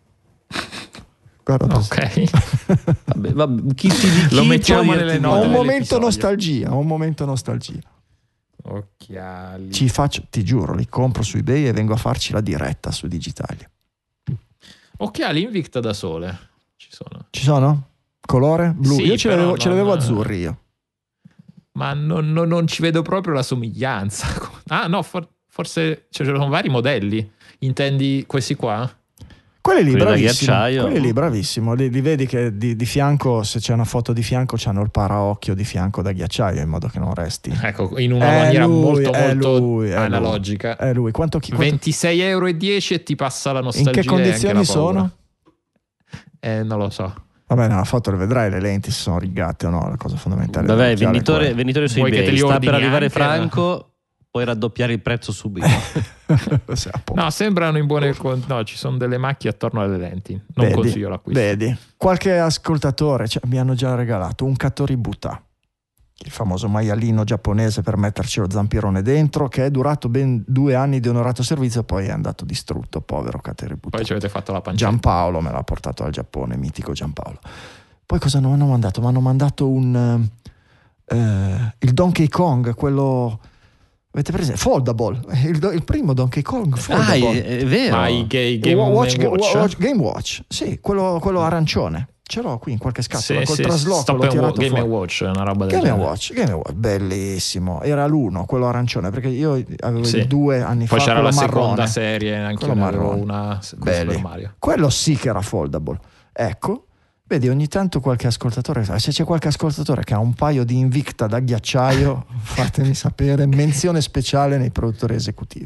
Guarda, Ok. Vabbè, vabbè, chi ti, chi Lo può mettiamo dirti nelle di note ho no? un dell'episodio. momento nostalgia, ho un momento nostalgia. Occhiali. Ci faccio, ti giuro, li compro su eBay e vengo a farci la diretta su Digitalia. Occhiali Invicta da sole. Ci sono. Ci sono? Colore? Blu? Sì, io ce però l'avevo, ce non- l'avevo azzurri io. Ma non, non- non ci vedo proprio la somiglianza. Ah no, for- forse ci sono vari modelli. Intendi questi qua? Quelli lì, Quelli da bravissimo. ghiacciaio. Quelli lì, bravissimo. Li, li vedi che di, di fianco, se c'è una foto di fianco, c'hanno il paraocchio di fianco da ghiacciaio in modo che non resti. Ecco, in una È maniera lui, molto è molto lui, è lui. analogica. È lui. Quanto, chi- quanto- ventisei euro e dieci e ti passa la nostalgia. in che e anche condizioni la paura. sono? Eh, non lo so. Vabbè, nella foto le vedrai, le lenti si sono rigate o no, la cosa fondamentale. Vabbè, dell'occhiale è venditore, quella. venditore su Vuoi che te eBay. li Sta ordini per arrivare anche, Franco, puoi raddoppiare il prezzo subito. Sì, appunto. No, sembrano in buone con... No, ci sono delle macchie attorno alle lenti. Non Vedi, consiglio l'acquisto. Vedi, qualche ascoltatore cioè, mi hanno già regalato un Katoributa, il famoso maialino giapponese per metterci lo zampirone dentro, che è durato ben due anni di onorato servizio, poi è andato distrutto, povero Katoributa. Poi ci avete fatto la pancetta. Giampaolo me l'ha portato al Giappone, mitico Giampaolo. Poi cosa mi hanno mandato? Mi hanno mandato un eh, il Donkey Kong, quello, avete presente? Foldable, il, do- il primo Donkey Kong Ah, foldable. è, è vero. Ma i gay Game Watch, Watch? Watch- Game Watch, sì, quello, quello arancione. Ce l'ho qui in qualche scatola Sì, col sì, trasloco, Stop l'ho and tirato Game fuori. Watch, una roba del Game genere. Watch, Game Watch, bellissimo. Era l'uno, quello arancione, perché io avevo Sì. il due anni Poi fa. c'era quello la seconda marrone. serie, anche Quello io ne avevo marrone. una con Belli. Super Mario. Quello sì che era foldable. Ecco, vedi, ogni tanto qualche ascoltatore, se c'è qualche ascoltatore che ha un paio di Invicta da ghiacciaio, fatemi sapere, menzione speciale nei produttori esecutivi.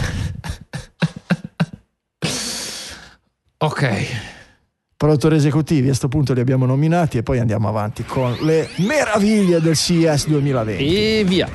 Ok. Produttori esecutivi, a questo punto li abbiamo nominati e poi andiamo avanti con le meraviglie del C E S duemilaventi. E via.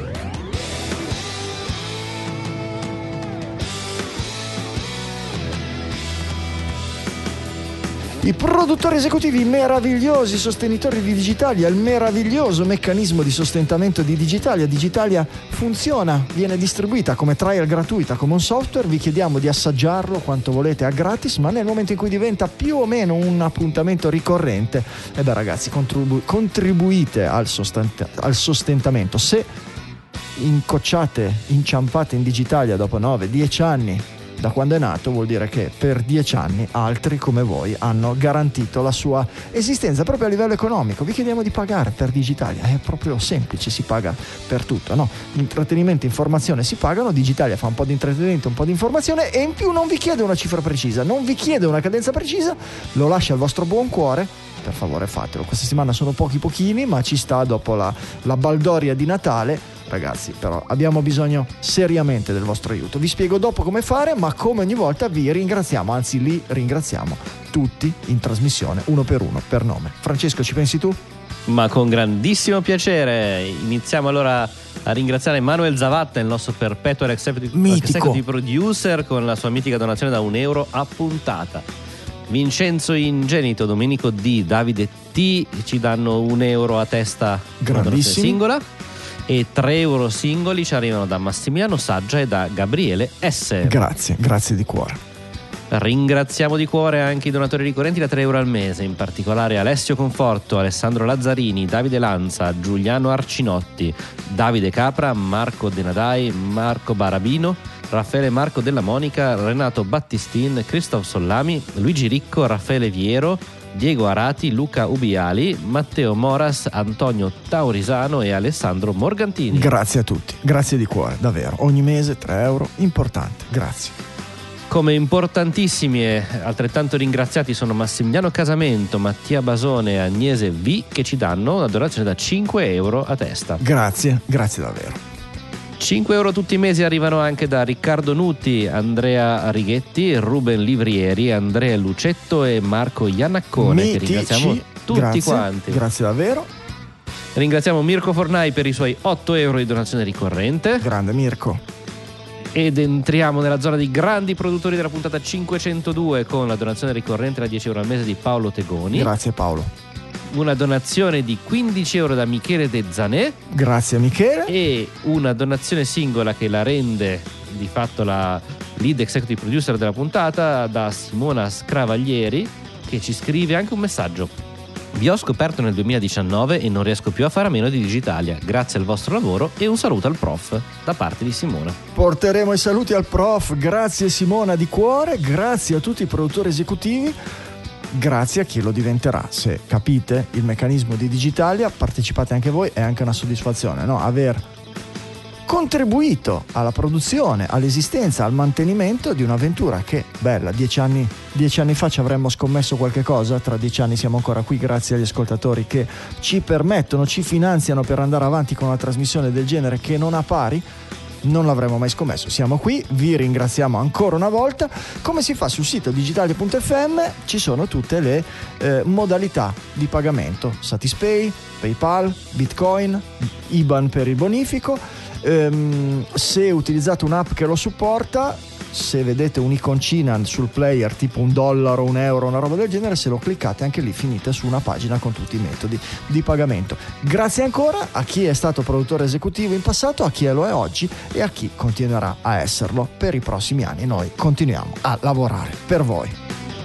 I produttori esecutivi meravigliosi, sostenitori di Digitalia, il meraviglioso meccanismo di sostentamento di Digitalia. Digitalia funziona, viene distribuita come trial gratuita, come un software. Vi chiediamo di assaggiarlo quanto volete a gratis, ma nel momento in cui diventa più o meno un appuntamento ricorrente, e beh ragazzi, contribu- contribuite al, sostent- al sostentamento. Se incocciate, inciampate in Digitalia dopo nove dieci anni da quando è nato, vuol dire che per dieci anni altri come voi hanno garantito la sua esistenza proprio a livello economico. Vi chiediamo di pagare per Digitalia, è proprio semplice, si paga per tutto, no? Intrattenimento, informazione si pagano, Digitalia fa un po' di intrattenimento, un po' di informazione e in più non vi chiede una cifra precisa, non vi chiede una cadenza precisa, lo lascia al vostro buon cuore. Per favore fatelo, questa settimana sono pochi pochini, ma ci sta dopo la, la baldoria di Natale. Ragazzi, però abbiamo bisogno seriamente del vostro aiuto. Vi spiego dopo come fare, ma come ogni volta vi ringraziamo, anzi li ringraziamo tutti in trasmissione, uno per uno, per nome. Francesco, ci pensi tu? Ma con grandissimo piacere. Iniziamo allora a ringraziare Manuel Zavatta, il nostro perpetual executive, Mitico. executive producer, con la sua mitica donazione da un euro a puntata. Vincenzo Ingenito, Domenico D, Davide T ci danno un euro a testa, una donazione Grandissimi. singola, e tre euro singoli ci arrivano da Massimiliano Saggia e da Gabriele S. Grazie, grazie di cuore. Ringraziamo di cuore anche i donatori ricorrenti da tre euro al mese, in particolare Alessio Conforto, Alessandro Lazzarini, Davide Lanza, Giuliano Arcinotti, Davide Capra, Marco Denadai, Marco Barabino, Raffaele Marco Della Monica, Renato Battistin, Christoph Sollami, Luigi Ricco, Raffaele Viero, Diego Arati, Luca Ubiali, Matteo Moras, Antonio Taurisano e Alessandro Morgantini. Grazie a tutti, grazie di cuore, davvero. Ogni mese tre euro, importante, grazie. Come importantissimi e altrettanto ringraziati sono Massimiliano Casamento, Mattia Basone e Agnese V, che ci danno una donazione da cinque euro a testa. Grazie, grazie davvero. cinque euro tutti i mesi arrivano anche da Riccardo Nuti, Andrea Righetti, Ruben Livrieri, Andrea Lucetto e Marco Iannaccone, che ringraziamo tutti grazie, quanti. Grazie davvero. Ringraziamo Mirko Fornai per i suoi otto euro di donazione ricorrente. Grande Mirko. Ed entriamo nella zona di grandi produttori della puntata cinquecentodue con la donazione ricorrente da dieci euro al mese di Paolo Tegoni. Grazie Paolo. Una donazione di quindici euro da Michele De Zanè. Grazie Michele. E una donazione singola che la rende di fatto la lead executive producer della puntata da Simona Scravaglieri, che ci scrive anche un messaggio. Vi ho scoperto nel duemiladiciannove e non riesco più a fare a meno di Digitalia. Grazie al vostro lavoro e un saluto al prof da parte di Simona. Porteremo i saluti al prof. Grazie Simona di cuore. Grazie a tutti i produttori esecutivi. Grazie a chi lo diventerà. Se capite il meccanismo di Digitalia, partecipate anche voi, è anche una soddisfazione, no? Aver contribuito alla produzione, all'esistenza, al mantenimento di un'avventura che, bella, dieci anni, dieci anni fa ci avremmo scommesso qualche cosa, tra dieci anni siamo ancora qui grazie agli ascoltatori che ci permettono, ci finanziano per andare avanti con una trasmissione del genere che non ha pari. Non l'avremmo mai scommesso, siamo qui, vi ringraziamo ancora una volta. Come si fa? Sul sito digitalia punto effe emme ci sono tutte le eh, modalità di pagamento: Satispay, PayPal, Bitcoin, I B A N per il bonifico. Ehm, se utilizzate un'app che lo supporta, se vedete un'iconcina sul player tipo un dollaro, un euro, una roba del genere, se lo cliccate anche lì finite su una pagina con tutti i metodi di pagamento. Grazie ancora a chi è stato produttore esecutivo in passato, a chi lo è oggi e a chi continuerà a esserlo per i prossimi anni. Noi continuiamo a lavorare per voi.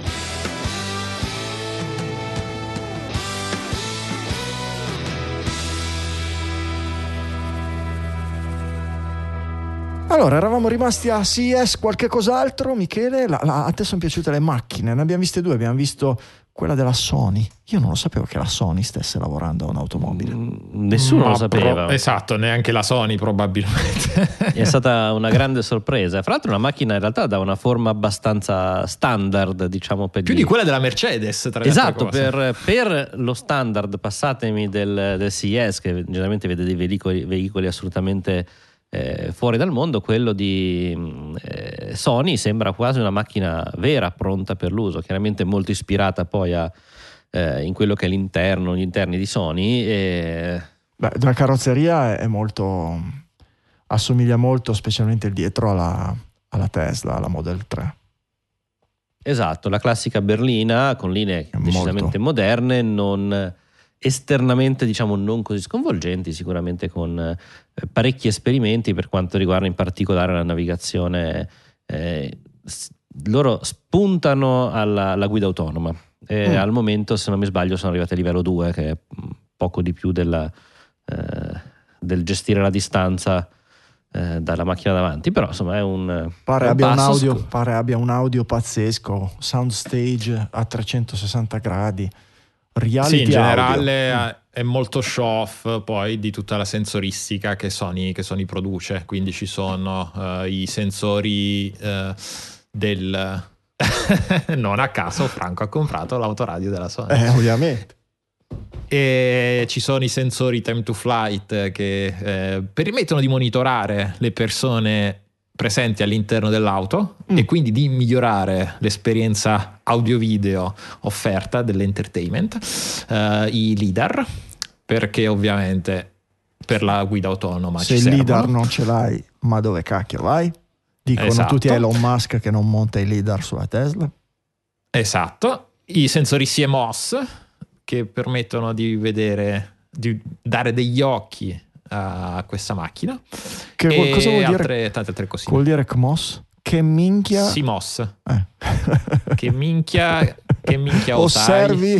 Allora, eravamo rimasti a C E S, qualche cos'altro, Michele? La, la, a te sono piaciute le macchine, ne abbiamo viste due, abbiamo visto quella della Sony. Io non lo sapevo che la Sony stesse lavorando a un'automobile. Mm, nessuno Ma lo sapeva. Pro, esatto, neanche la Sony probabilmente. È stata una grande sorpresa. Fra l'altro una macchina in realtà da una forma abbastanza standard, diciamo, per più gli... di quella della Mercedes, tra le esatto, altre cose. per, per lo standard, passatemi, del, del C E S, che generalmente vede dei veicoli, veicoli assolutamente Eh, fuori dal mondo, quello di eh, Sony sembra quasi una macchina vera, pronta per l'uso, chiaramente molto ispirata poi a, eh, in quello che è l'interno, gli interni di Sony. E... Beh, la carrozzeria è molto, assomiglia molto, specialmente il dietro, alla, alla Tesla, alla Model tre. Esatto, la classica berlina con linee È decisamente molto... moderne, non esternamente, diciamo, non così sconvolgenti, sicuramente con eh, parecchi esperimenti per quanto riguarda in particolare la navigazione. Eh, s- loro spuntano alla, alla guida autonoma e mm. al momento, se non mi sbaglio, sono arrivati a livello due, che è poco di più della, eh, del gestire la distanza eh, dalla macchina davanti, però insomma è un pare, un abbia un passo audio, sc- pare abbia un audio pazzesco, soundstage a trecentosessanta gradi. Reality sì, in generale audio. è molto show off poi di tutta la sensoristica che Sony, che Sony produce, quindi ci sono uh, i sensori uh, del non a caso Franco ha comprato l'autoradio della Sony, Eh, ovviamente. e ci sono i sensori time to flight che eh, permettono di monitorare le persone presenti all'interno dell'auto mm. e quindi di migliorare l'esperienza audio-video offerta dell'entertainment. Uh, i lidar, perché ovviamente per la guida autonoma se ci il lidar servono. non ce l'hai, ma dove cacchio vai? Dicono Esatto. tutti a Elon Musk che non monta i lidar sulla Tesla. Esatto. I sensori C M O S che permettono di vedere, di dare degli occhi a questa macchina, Che e cosa vuol dire? altre, tante altre cosine. Vuol dire C M O S? Che minchia? C M O S. Eh. Che minchia, che minchia osservi.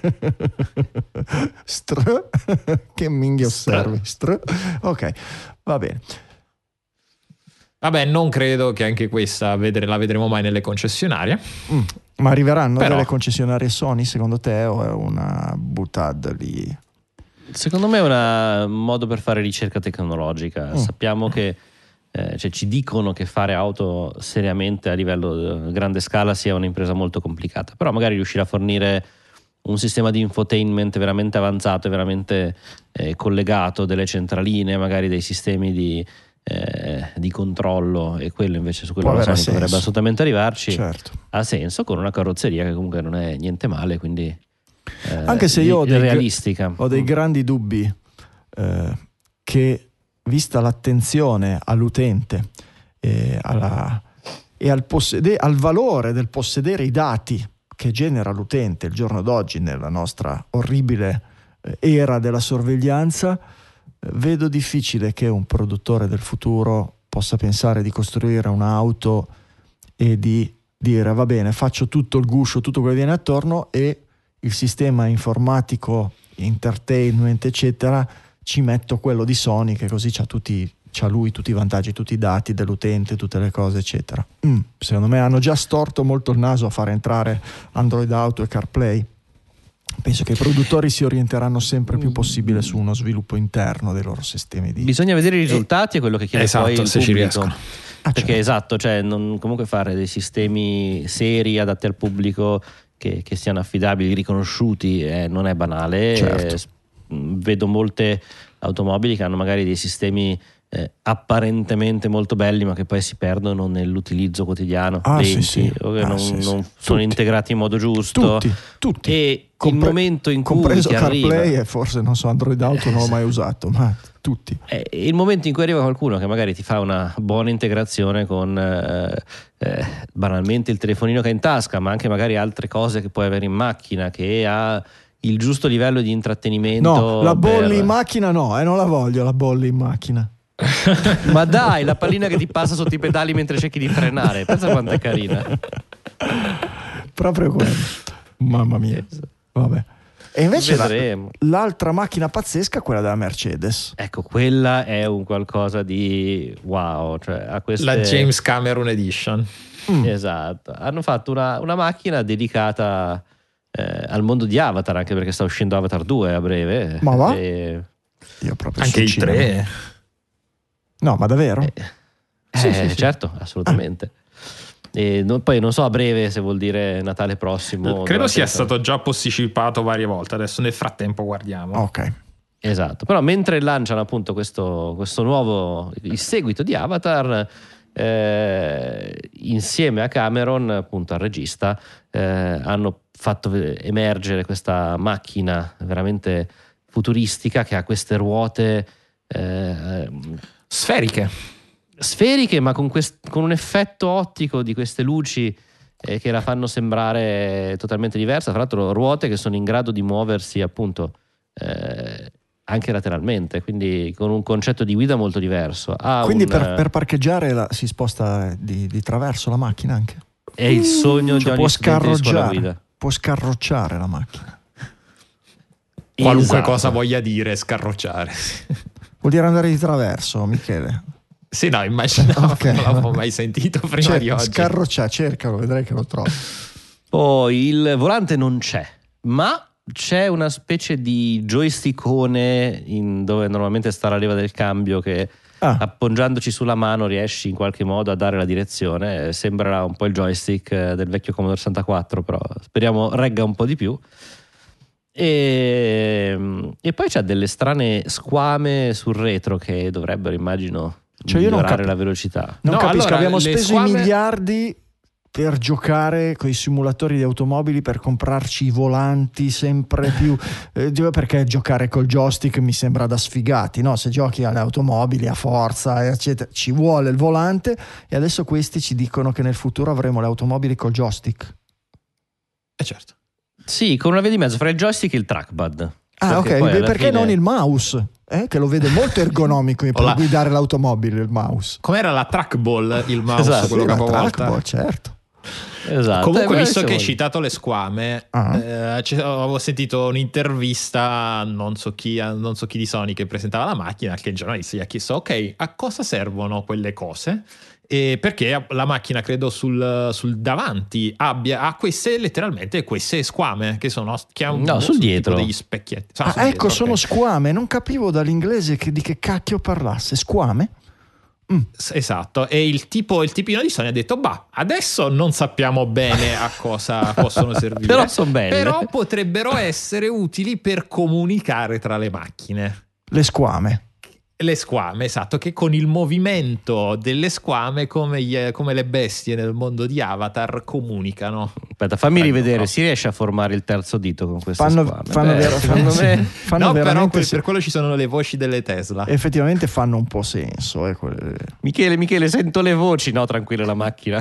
Str. Che minchia osservi. Str. Ok, va bene. Vabbè, non credo che anche questa vedere, la vedremo mai nelle concessionarie. Mm. Ma arriveranno Però... delle concessionarie Sony secondo te, o è una buttata lì? Secondo me è un modo per fare ricerca tecnologica. Mm. Sappiamo che eh, cioè ci dicono che fare auto seriamente a livello di grande scala sia un'impresa molto complicata, però magari riuscire a fornire un sistema di infotainment veramente avanzato e veramente eh, collegato, delle centraline, magari dei sistemi di Eh, di controllo, e quello invece su quello Sony potrebbe assolutamente arrivarci. Certo. Ha senso, con una carrozzeria che comunque non è niente male, quindi eh, anche se io ho dei, realistica. ho dei grandi dubbi eh, che, vista l'attenzione all'utente e, alla, e al, possede, al valore del possedere i dati che genera l'utente il giorno d'oggi nella nostra orribile eh, era della sorveglianza, vedo difficile che un produttore del futuro possa pensare di costruire un'auto e di dire va bene, faccio tutto il guscio, tutto quello che viene attorno, e il sistema informatico, entertainment eccetera, ci metto quello di Sony che così c'ha, tutti, c'ha lui tutti i vantaggi, tutti i dati dell'utente, tutte le cose eccetera. Mm, secondo me hanno già storto molto il naso a fare entrare Android Auto e CarPlay. Penso che i produttori si orienteranno sempre più possibile su uno sviluppo interno dei loro sistemi di... Bisogna vedere i risultati e quello che chiede esatto, poi il se pubblico. ci riescono. Ah, perché certo. esatto, cioè non, comunque fare dei sistemi seri adatti al pubblico che, che siano affidabili, riconosciuti, eh, non è banale. Certo. Eh, vedo molte automobili che hanno magari dei sistemi eh, apparentemente molto belli, ma che poi si perdono nell'utilizzo quotidiano, ah, lenti, sì, sì. o che ah, non, sì, non sì. sono Tutti. integrati in modo giusto. Tutti, tutti. E Compre- il momento in cui compreso ti CarPlay arriva, e forse non so Android Auto non l'ho mai usato, ma tutti. eh, il momento in cui arriva qualcuno che magari ti fa una buona integrazione con eh, eh, banalmente il telefonino che è in tasca, ma anche magari altre cose che puoi avere in macchina, che ha il giusto livello di intrattenimento. No, la bolli per... in macchina no, eh, non la voglio la bolli in macchina. Ma dai, la pallina che ti passa sotto i pedali mentre cerchi di frenare, pensa quanto è carina. Proprio quello. Mamma mia. Vabbè. E invece la, l'altra macchina pazzesca è quella della Mercedes. Ecco, quella è un qualcosa di wow, cioè a queste... La James Cameron Edition. Mm. Esatto, hanno fatto una, una macchina dedicata eh, al mondo di Avatar, anche perché sta uscendo Avatar due a breve. Ma va? E... Io proprio anche il tre. No, ma davvero? Eh, sì, eh, sì, sì. certo, assolutamente. E non, poi non so a breve se vuol dire Natale prossimo. Credo sia il... stato già posticipato varie volte. Adesso nel frattempo guardiamo. Ok. Esatto, però mentre lanciano appunto questo, questo nuovo, il seguito di Avatar, eh, insieme a Cameron, appunto al regista, eh, hanno fatto emergere questa macchina veramente futuristica che ha queste ruote eh, sferiche sferiche ma con, quest- con un effetto ottico di queste luci eh, che la fanno sembrare totalmente diversa, tra l'altro ruote che sono in grado di muoversi appunto eh, anche lateralmente, quindi con un concetto di guida molto diverso. Ha quindi un, per, per parcheggiare la, si sposta di, di traverso la macchina anche? è il sogno Cioè di può ogni studente di scuola scarroggiare, guida. può scarrocciare la macchina. Qualunque Esatto. cosa voglia dire scarrocciare. Vuol dire andare di traverso, Michele? Sì, no, immaginavo, Okay. non l'avevo mai sentito prima Cioè, di oggi. scarrocciare, cercalo, vedrai che lo trovi. Poi il volante non c'è, ma c'è una specie di joystickone in dove normalmente sta la leva del cambio che Ah. appoggiandoci sulla mano riesci in qualche modo a dare la direzione. Sembrerà un po' il joystick del vecchio Commodore sessantaquattro, però speriamo regga un po' di più. E, e poi c'ha delle strane squame sul retro che dovrebbero, immagino, Cioè, io non migliorare capi- la velocità. Non No, capisco, allora, abbiamo le speso squame- i miliardi per giocare con i simulatori di automobili, per comprarci i volanti sempre più eh, perché giocare col joystick mi sembra da sfigati, no? Se giochi alle automobili a forza eccetera ci vuole il volante, e adesso questi ci dicono che nel futuro avremo le automobili col joystick. Eh certo. Sì, con una via di mezzo fra il joystick e il trackpad. Ah, Perché ok, poi alla perché fine- non il mouse? Eh? Che lo vede molto ergonomico per la- guidare l'automobile, il mouse. Com'era la trackball, il mouse, Esatto, quello Sì, la capovolta? trackball, certo. Esatto. Comunque, eh, visto che hai siamo- citato le squame, Ah. eh, c'è- avevo sentito un'intervista, non so chi, a- non so chi di Sony che presentava la macchina, che il giornalista gli ha chiesto: ok, a cosa servono quelle cose? E perché la macchina, credo sul, sul davanti abbia ha queste, letteralmente queste squame che sono che ha un, No, boh, sul tipo dietro. degli specchietti. Ah, Ah, sul ecco, dietro, sono ok. squame. Non capivo dall'inglese che, di che cacchio parlasse. Squame? S- Esatto, e il tipo il tipino di Sony ha detto: bah, adesso non sappiamo bene a cosa possono servire, Però son belle. però potrebbero essere utili per comunicare tra le macchine. Le squame. Le squame, esatto, che con il movimento delle squame, come, gli- come le bestie nel mondo di Avatar, comunicano. Aspetta, fammi Prego, rivedere, no. si riesce a formare il terzo dito con queste Fanno, squame? fanno Beh, ver- secondo fanno- me... fanno no, però veramente quel- se- per quello ci sono le voci delle Tesla. effettivamente fanno un po' senso. Eh, quelle- Michele, Michele, sento le voci. No, tranquilla la macchina.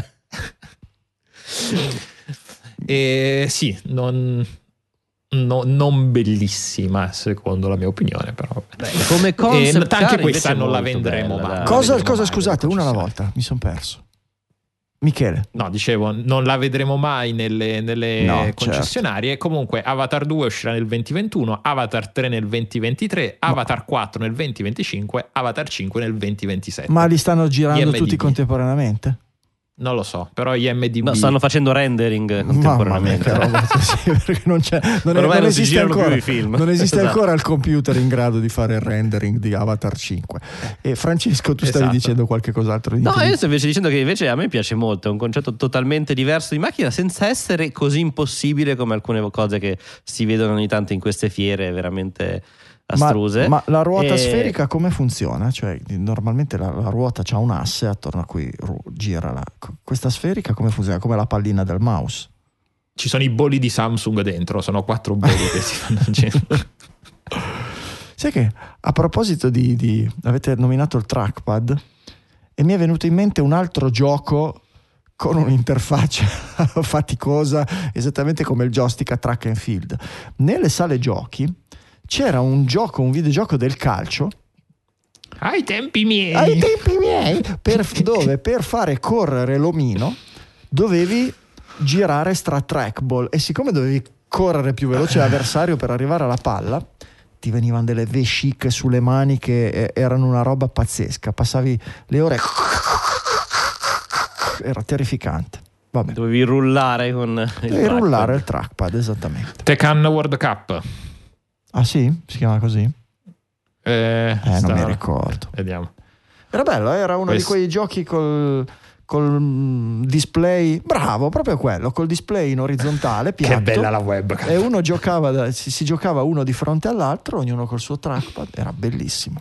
E sì, non, no- non bellissima secondo la mia opinione, però. Come concept E car anche invece questa è non la molto venderemo bella, mai. dai. Cosa, vedremo cosa mai scusate, nelle una alla concessionarie. volta, mi sono perso. Michele. No, dicevo, non la vedremo mai nelle, nelle No, certo. concessionarie. Comunque, Avatar due uscirà nel duemilaventuno, Avatar tre nel duemilaventitré, Avatar quattro nel duemilaventicinque, Avatar cinque nel duemilaventisette. Ma li stanno girando I M D B. tutti contemporaneamente? Non lo so, però gli M D B No, stanno facendo rendering Mamma mia, contemporaneamente. che roba, sì, perché non, c'è, non, è- Ormai non non si esiste girano più ancora, i film. non esiste Esatto. ancora il computer in grado di fare il rendering di Avatar cinque. E Francesco, tu stavi Esatto. dicendo qualche cos'altro di No, più? io sto invece dicendo che invece a me piace molto, è un concetto totalmente diverso di macchina senza essere così impossibile come alcune cose che si vedono ogni tanto in queste fiere veramente astruse. Ma, ma la ruota E- sferica come funziona? Cioè, normalmente la, la ruota c'ha un asse attorno a cui ru- gira la, questa sferica come funziona? Come la pallina del mouse. ci sono i bolli di Samsung dentro, sono quattro bolli che si fanno girare. Sai che a proposito di, di avete nominato il trackpad e mi è venuto in mente un altro gioco con un'interfaccia faticosa, esattamente come il joystick a track and field. Nelle sale giochi c'era un gioco, un videogioco del calcio Ai tempi miei. ai tempi miei, per, dove per fare correre l'omino dovevi girare stra trackball, e siccome dovevi correre più veloce dell'avversario per arrivare alla palla, ti venivano delle vesciche sulle mani che eh, erano una roba pazzesca, passavi le ore, era terrificante. Vabbè, Dovevi rullare con il devi trackpad. rullare il trackpad, esattamente. Tekken World Cup. Ah sì? Si chiama così? Eh, Eh, sta- non mi ricordo. Vediamo. Era bello, eh, era uno Questo- di quei giochi col, col mm, display, bravo, proprio quello, col display in orizzontale, piatto. Che bella la webcam. E uno giocava, da- si, si giocava uno di fronte all'altro, ognuno col suo trackpad, era bellissimo.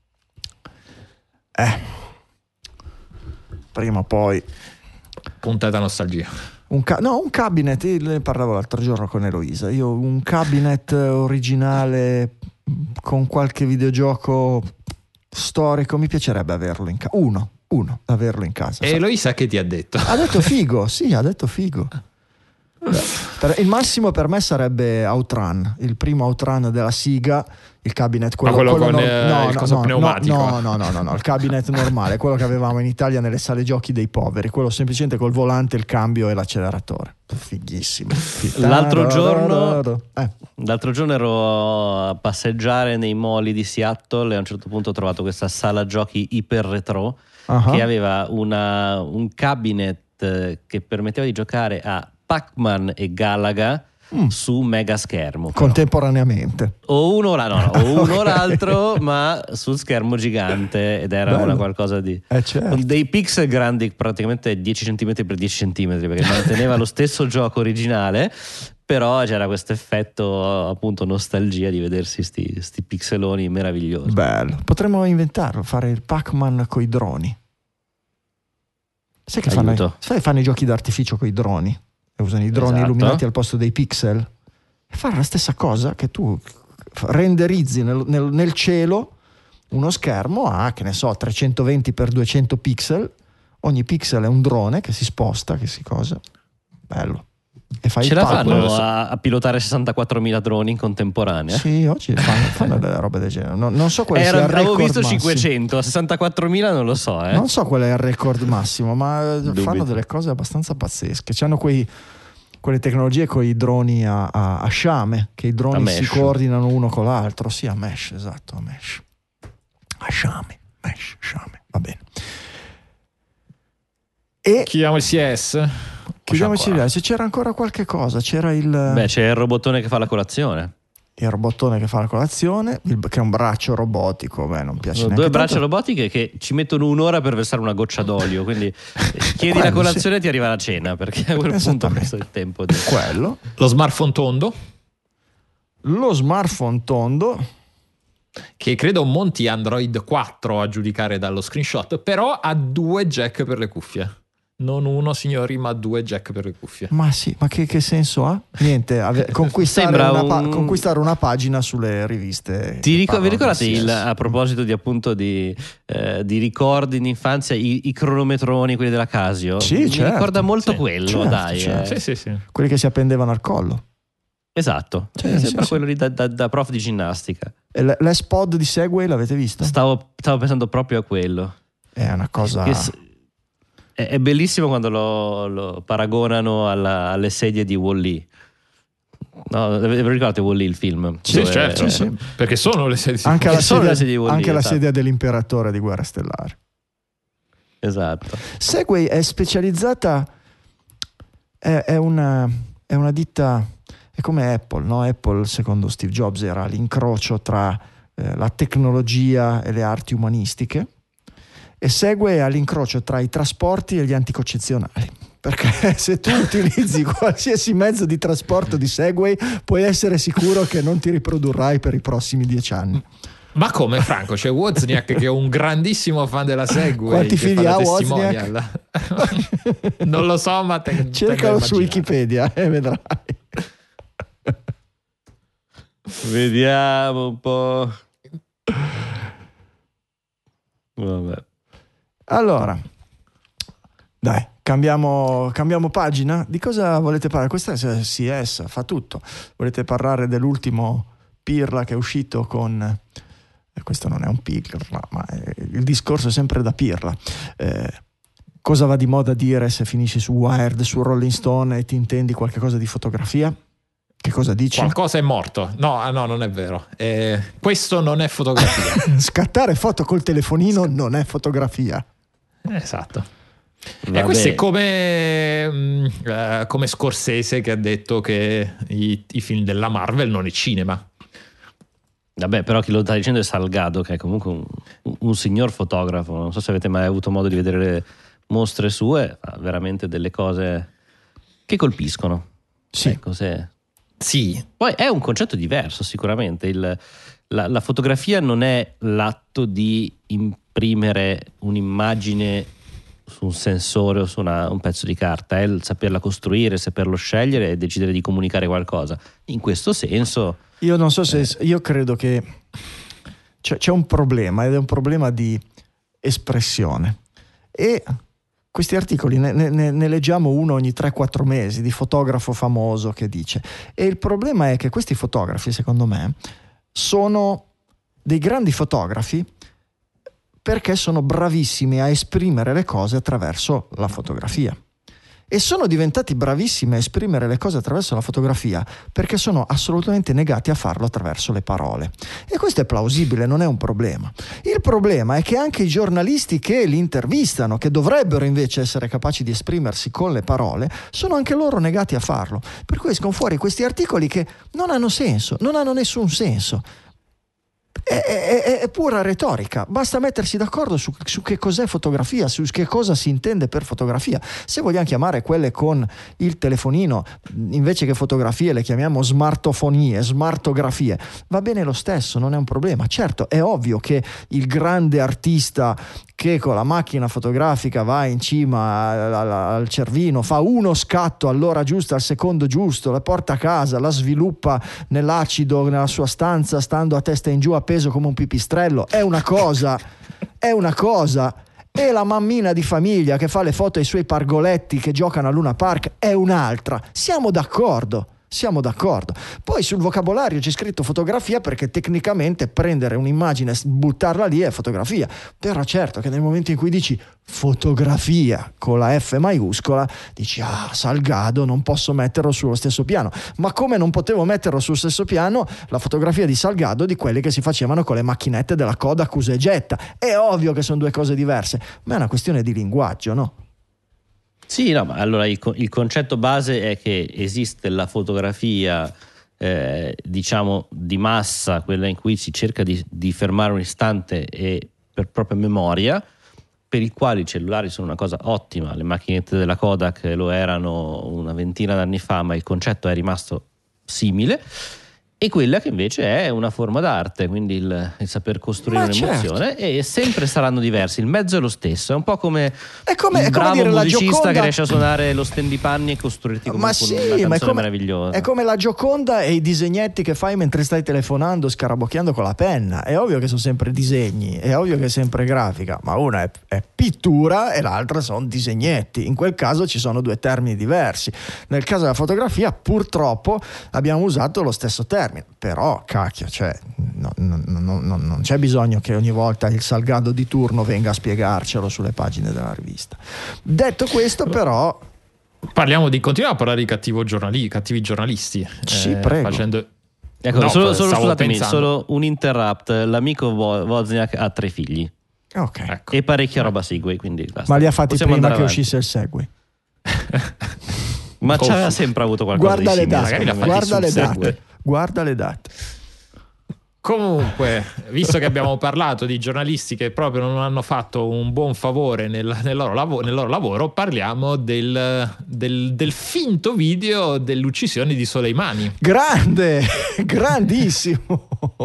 Eh, prima o poi Puntata nostalgia. un, ca- no, un cabinet, io ne parlavo l'altro giorno con Eloisa, io un cabinet originale con qualche videogioco storico mi piacerebbe averlo in casa, uno, uno, averlo in casa. E Eloisa che ti ha detto? Ha detto figo, sì, ha detto figo. Per- il massimo per me sarebbe Outrun, il primo Outrun della Siga, il cabinet quello, Ma quello con, nor- eh, il coso no, pneumatico. No, no, no, no, no, il cabinet normale, quello che avevamo in Italia nelle sale giochi dei poveri, quello semplicemente col volante, il cambio e l'acceleratore. Fighissimo. L'altro giorno- eh. L'altro giorno ero a passeggiare nei mall di Seattle e a un certo punto ho trovato questa sala giochi iper retro Ah, che aveva una, un cabinet eh, che permetteva di giocare a Pac-Man e Galaga Mm. su mega schermo. però. contemporaneamente. O uno, la- no, no, o uno o Ok. l'altro, ma sul schermo gigante, ed era Bello. una qualcosa di Eh, certo. con dei pixel grandi praticamente dieci centimetri per dieci centimetri, perché manteneva lo stesso gioco originale, però c'era questo effetto appunto nostalgia di vedersi sti, sti pixeloni meravigliosi. Bello. Potremmo inventarlo, fare il Pac-Man coi droni. Sai che fanno, Aiuto. sai che fanno i giochi d'artificio coi droni? E usano i droni Esatto. illuminati al posto dei pixel? E fare la stessa cosa, che tu renderizzi nel, nel- nel cielo uno schermo a, che ne so, trecentoventi per duecento pixel. Ogni pixel è un drone che si sposta, che si cosa. Bello. e fai Ce il la puzzle. fanno a, a pilotare sessantaquattromila droni in contemporanea? Sì, oggi fanno, fanno delle robe del genere. Non, non so quale Era, sia il avevo record visto massimo. cinquecento, a sessantaquattromila non lo so, eh. Non so qual è il record massimo, ma Dubito. fanno delle cose abbastanza pazzesche. C'hanno quei, quelle tecnologie con i droni a, a, a sciame, che i A droni mesh. si coordinano uno con l'altro. Sì, a mesh, esatto, a mesh. A sciame, mesh, sciame, va bene. E Chiudiamo il C S. chiudiamoci ancora? là, se c'era ancora qualche cosa, c'era il, Beh, c'è il robottone che fa la colazione. il robottone che fa la colazione, il- che è un braccio robotico, beh, non piace Sono neanche due braccia tanto. robotiche che ci mettono un'ora per versare una goccia d'olio, quindi chiedi la Quello, colazione e ti arriva la cena, perché a quel punto Esattamente. questo è il tempo di... Quello, Lo smartphone tondo, lo smartphone tondo, che credo monti Android quattro a giudicare dallo screenshot, però ha due jack per le cuffie. Non uno, signori, ma due jack per le cuffie. ma sì, ma che, che senso ha? Niente, ave- conquistare, Sembra una pa- un- conquistare una pagina sulle riviste. Ti che ric- parlano vi ricordate del il, C S? a proposito di appunto di, eh, di ricordi in infanzia, i, i cronometroni, quelli della Casio? Sì, Mi certo. ricorda molto Sì, quello, certo, dai. certo. eh. Sì, sì, sì. Quelli che si appendevano al collo. Esatto, Sì, eh, sì, sembra sì. quello lì da, da- da prof di ginnastica. E l- l'S-Pod di Segway l'avete visto? Stavo, stavo pensando proprio a quello. È una cosa... Che s- è, è bellissimo quando lo, lo paragonano alla- alle sedie di Wall-E. No, ve ve lo ricordate Wall-E il film? Sì, Dove- certo, sì, sì. perché sono le sedie. Anche, la Che sono sedia, le sedie di Wall-E, anche la esatto. sedia dell'imperatore di Guerra Stellare. Esatto. Segway è specializzata, è, è una, è una ditta, è come Apple, no? Apple secondo Steve Jobs era l'incrocio tra eh, la tecnologia e le arti umanistiche, e Segway è all'incrocio tra i trasporti e gli anticoncezionali, perché se tu utilizzi qualsiasi mezzo di trasporto di Segway puoi essere sicuro che non ti riprodurrai per i prossimi dieci anni. Ma come, Franco? C'è Wozniak che è un grandissimo fan della Segway. Quanti che figli fa la ha testimonial. Non lo so, ma te, Cercalo tengo a su immaginare. Wikipedia e vedrai. Vediamo un po'. Vabbè. Allora, dai, cambiamo, cambiamo pagina. Di cosa volete parlare? Questa è C S, fa tutto. Volete parlare dell'ultimo Pirla che è uscito con... eh, questo non è un Pirla, ma è- il discorso è sempre da Pirla. Eh, cosa va di moda dire se finisci su Wired, su Rolling Stone e ti intendi qualche cosa di fotografia? Che cosa dici? Qualcosa è morto. No, ah, no, non è vero. Eh, questo non è fotografia. Scattare foto col telefonino non è fotografia. Esatto. Vabbè. E questo è come, mm, eh, come Scorsese che ha detto che i, i film della Marvel non è cinema. Vabbè, però chi lo sta dicendo è Salgado, che è comunque un, un signor fotografo. Non so se avete mai avuto modo di vedere le mostre sue, fa veramente delle cose che colpiscono. Sì. Ecco, se... Sì, Poi è un concetto diverso sicuramente. Il- la, la fotografia non è l'atto di imprimere un'immagine su un sensore o su una- un pezzo di carta, è il saperla costruire, saperlo scegliere e decidere di comunicare qualcosa. In questo senso, Io non so se io credo che c'è, c'è un problema, ed è un problema di espressione, e questi articoli ne, ne- ne leggiamo uno ogni tre quattro mesi di fotografo famoso che dice, e il problema è che questi fotografi secondo me sono dei grandi fotografi perché sono bravissimi a esprimere le cose attraverso la fotografia. E sono diventati bravissimi a esprimere le cose attraverso la fotografia perché sono assolutamente negati a farlo attraverso le parole. E questo è plausibile, non è un problema. Il problema è che anche i giornalisti che li intervistano, che dovrebbero invece essere capaci di esprimersi con le parole, sono anche loro negati a farlo. Per cui escono fuori questi articoli che non hanno senso, non hanno nessun senso. È, è- è pura retorica, basta mettersi d'accordo su, su che cos'è fotografia, su che cosa si intende per fotografia. Se vogliamo chiamare quelle con il telefonino, invece che fotografie le chiamiamo smartofonie, smartografie, va bene lo stesso, non è un problema. Certo, è ovvio che il grande artista che con la macchina fotografica va in cima al, al- al Cervino, fa uno scatto all'ora giusta, al secondo giusto, la porta a casa, la sviluppa nell'acido, nella sua stanza, stando a testa in giù appeso come un pipistrello, è una cosa, è una cosa. e la mammina di famiglia che fa le foto ai suoi pargoletti che giocano a Luna Park è un'altra. Siamo d'accordo. Siamo d'accordo. Poi sul vocabolario c'è scritto fotografia perché tecnicamente prendere un'immagine e buttarla lì è fotografia. Però certo che nel momento in cui dici fotografia con la F maiuscola, dici ah, Salgado, non posso metterlo sullo stesso piano. Ma come non potevo metterlo sullo stesso piano la fotografia di Salgado di quelle che si facevano con le macchinette della Kodak usa e getta? È ovvio che sono due cose diverse, ma è una questione di linguaggio, no? Sì, no, ma allora il, il concetto base è che esiste la fotografia, eh, diciamo, di massa, quella in cui si cerca di, di fermare un istante e per propria memoria, per il quale i cellulari sono una cosa ottima, le macchinette della Kodak lo erano una ventina d'anni fa, ma il concetto è rimasto simile. E quella che invece è una forma d'arte, quindi il, il saper costruire Ma un'emozione, certo. E sempre saranno diversi, il mezzo è lo stesso, è un po' come è come, il è come bravo dire, musicista la Gioconda... che riesce a suonare lo stendipanni e costruirti come ma un, sì, una canzone ma è come, meravigliosa. È come la Gioconda e i disegnetti che fai mentre stai telefonando, scarabocchiando con la penna. È ovvio che sono sempre disegni, è ovvio che è sempre grafica, ma una è, è pittura e l'altra sono disegnetti. In quel caso ci sono due termini diversi. Nel caso della fotografia purtroppo abbiamo usato lo stesso termine, però cacchio, cioè no, no, no, no, non c'è bisogno che ogni volta il Salgado di turno venga a spiegarcelo sulle pagine della rivista. Detto questo, però parliamo di continuiamo a parlare di cattivo giornali, cattivi giornalisti. Sì, eh, prego. Facendo... Ecco, no, solo, solo scusatemi, pensando... solo un interrupt. L'amico Wozniak ha tre figli. Ok. Ecco. E parecchia roba Segway, quindi basta. Ma li ha fatti Possiamo prima che andare avanti. uscisse il Segway. Ma c'aveva sempre avuto qualcosa Guarda di le simile. date, Magari guarda le sul date, Segway. guarda le date. Comunque, visto che abbiamo parlato di giornalisti che proprio non hanno fatto un buon favore nel, nel, loro, lav- nel loro lavoro, parliamo del, del, del finto video dell'uccisione di Soleimani. Grande, grandissimo.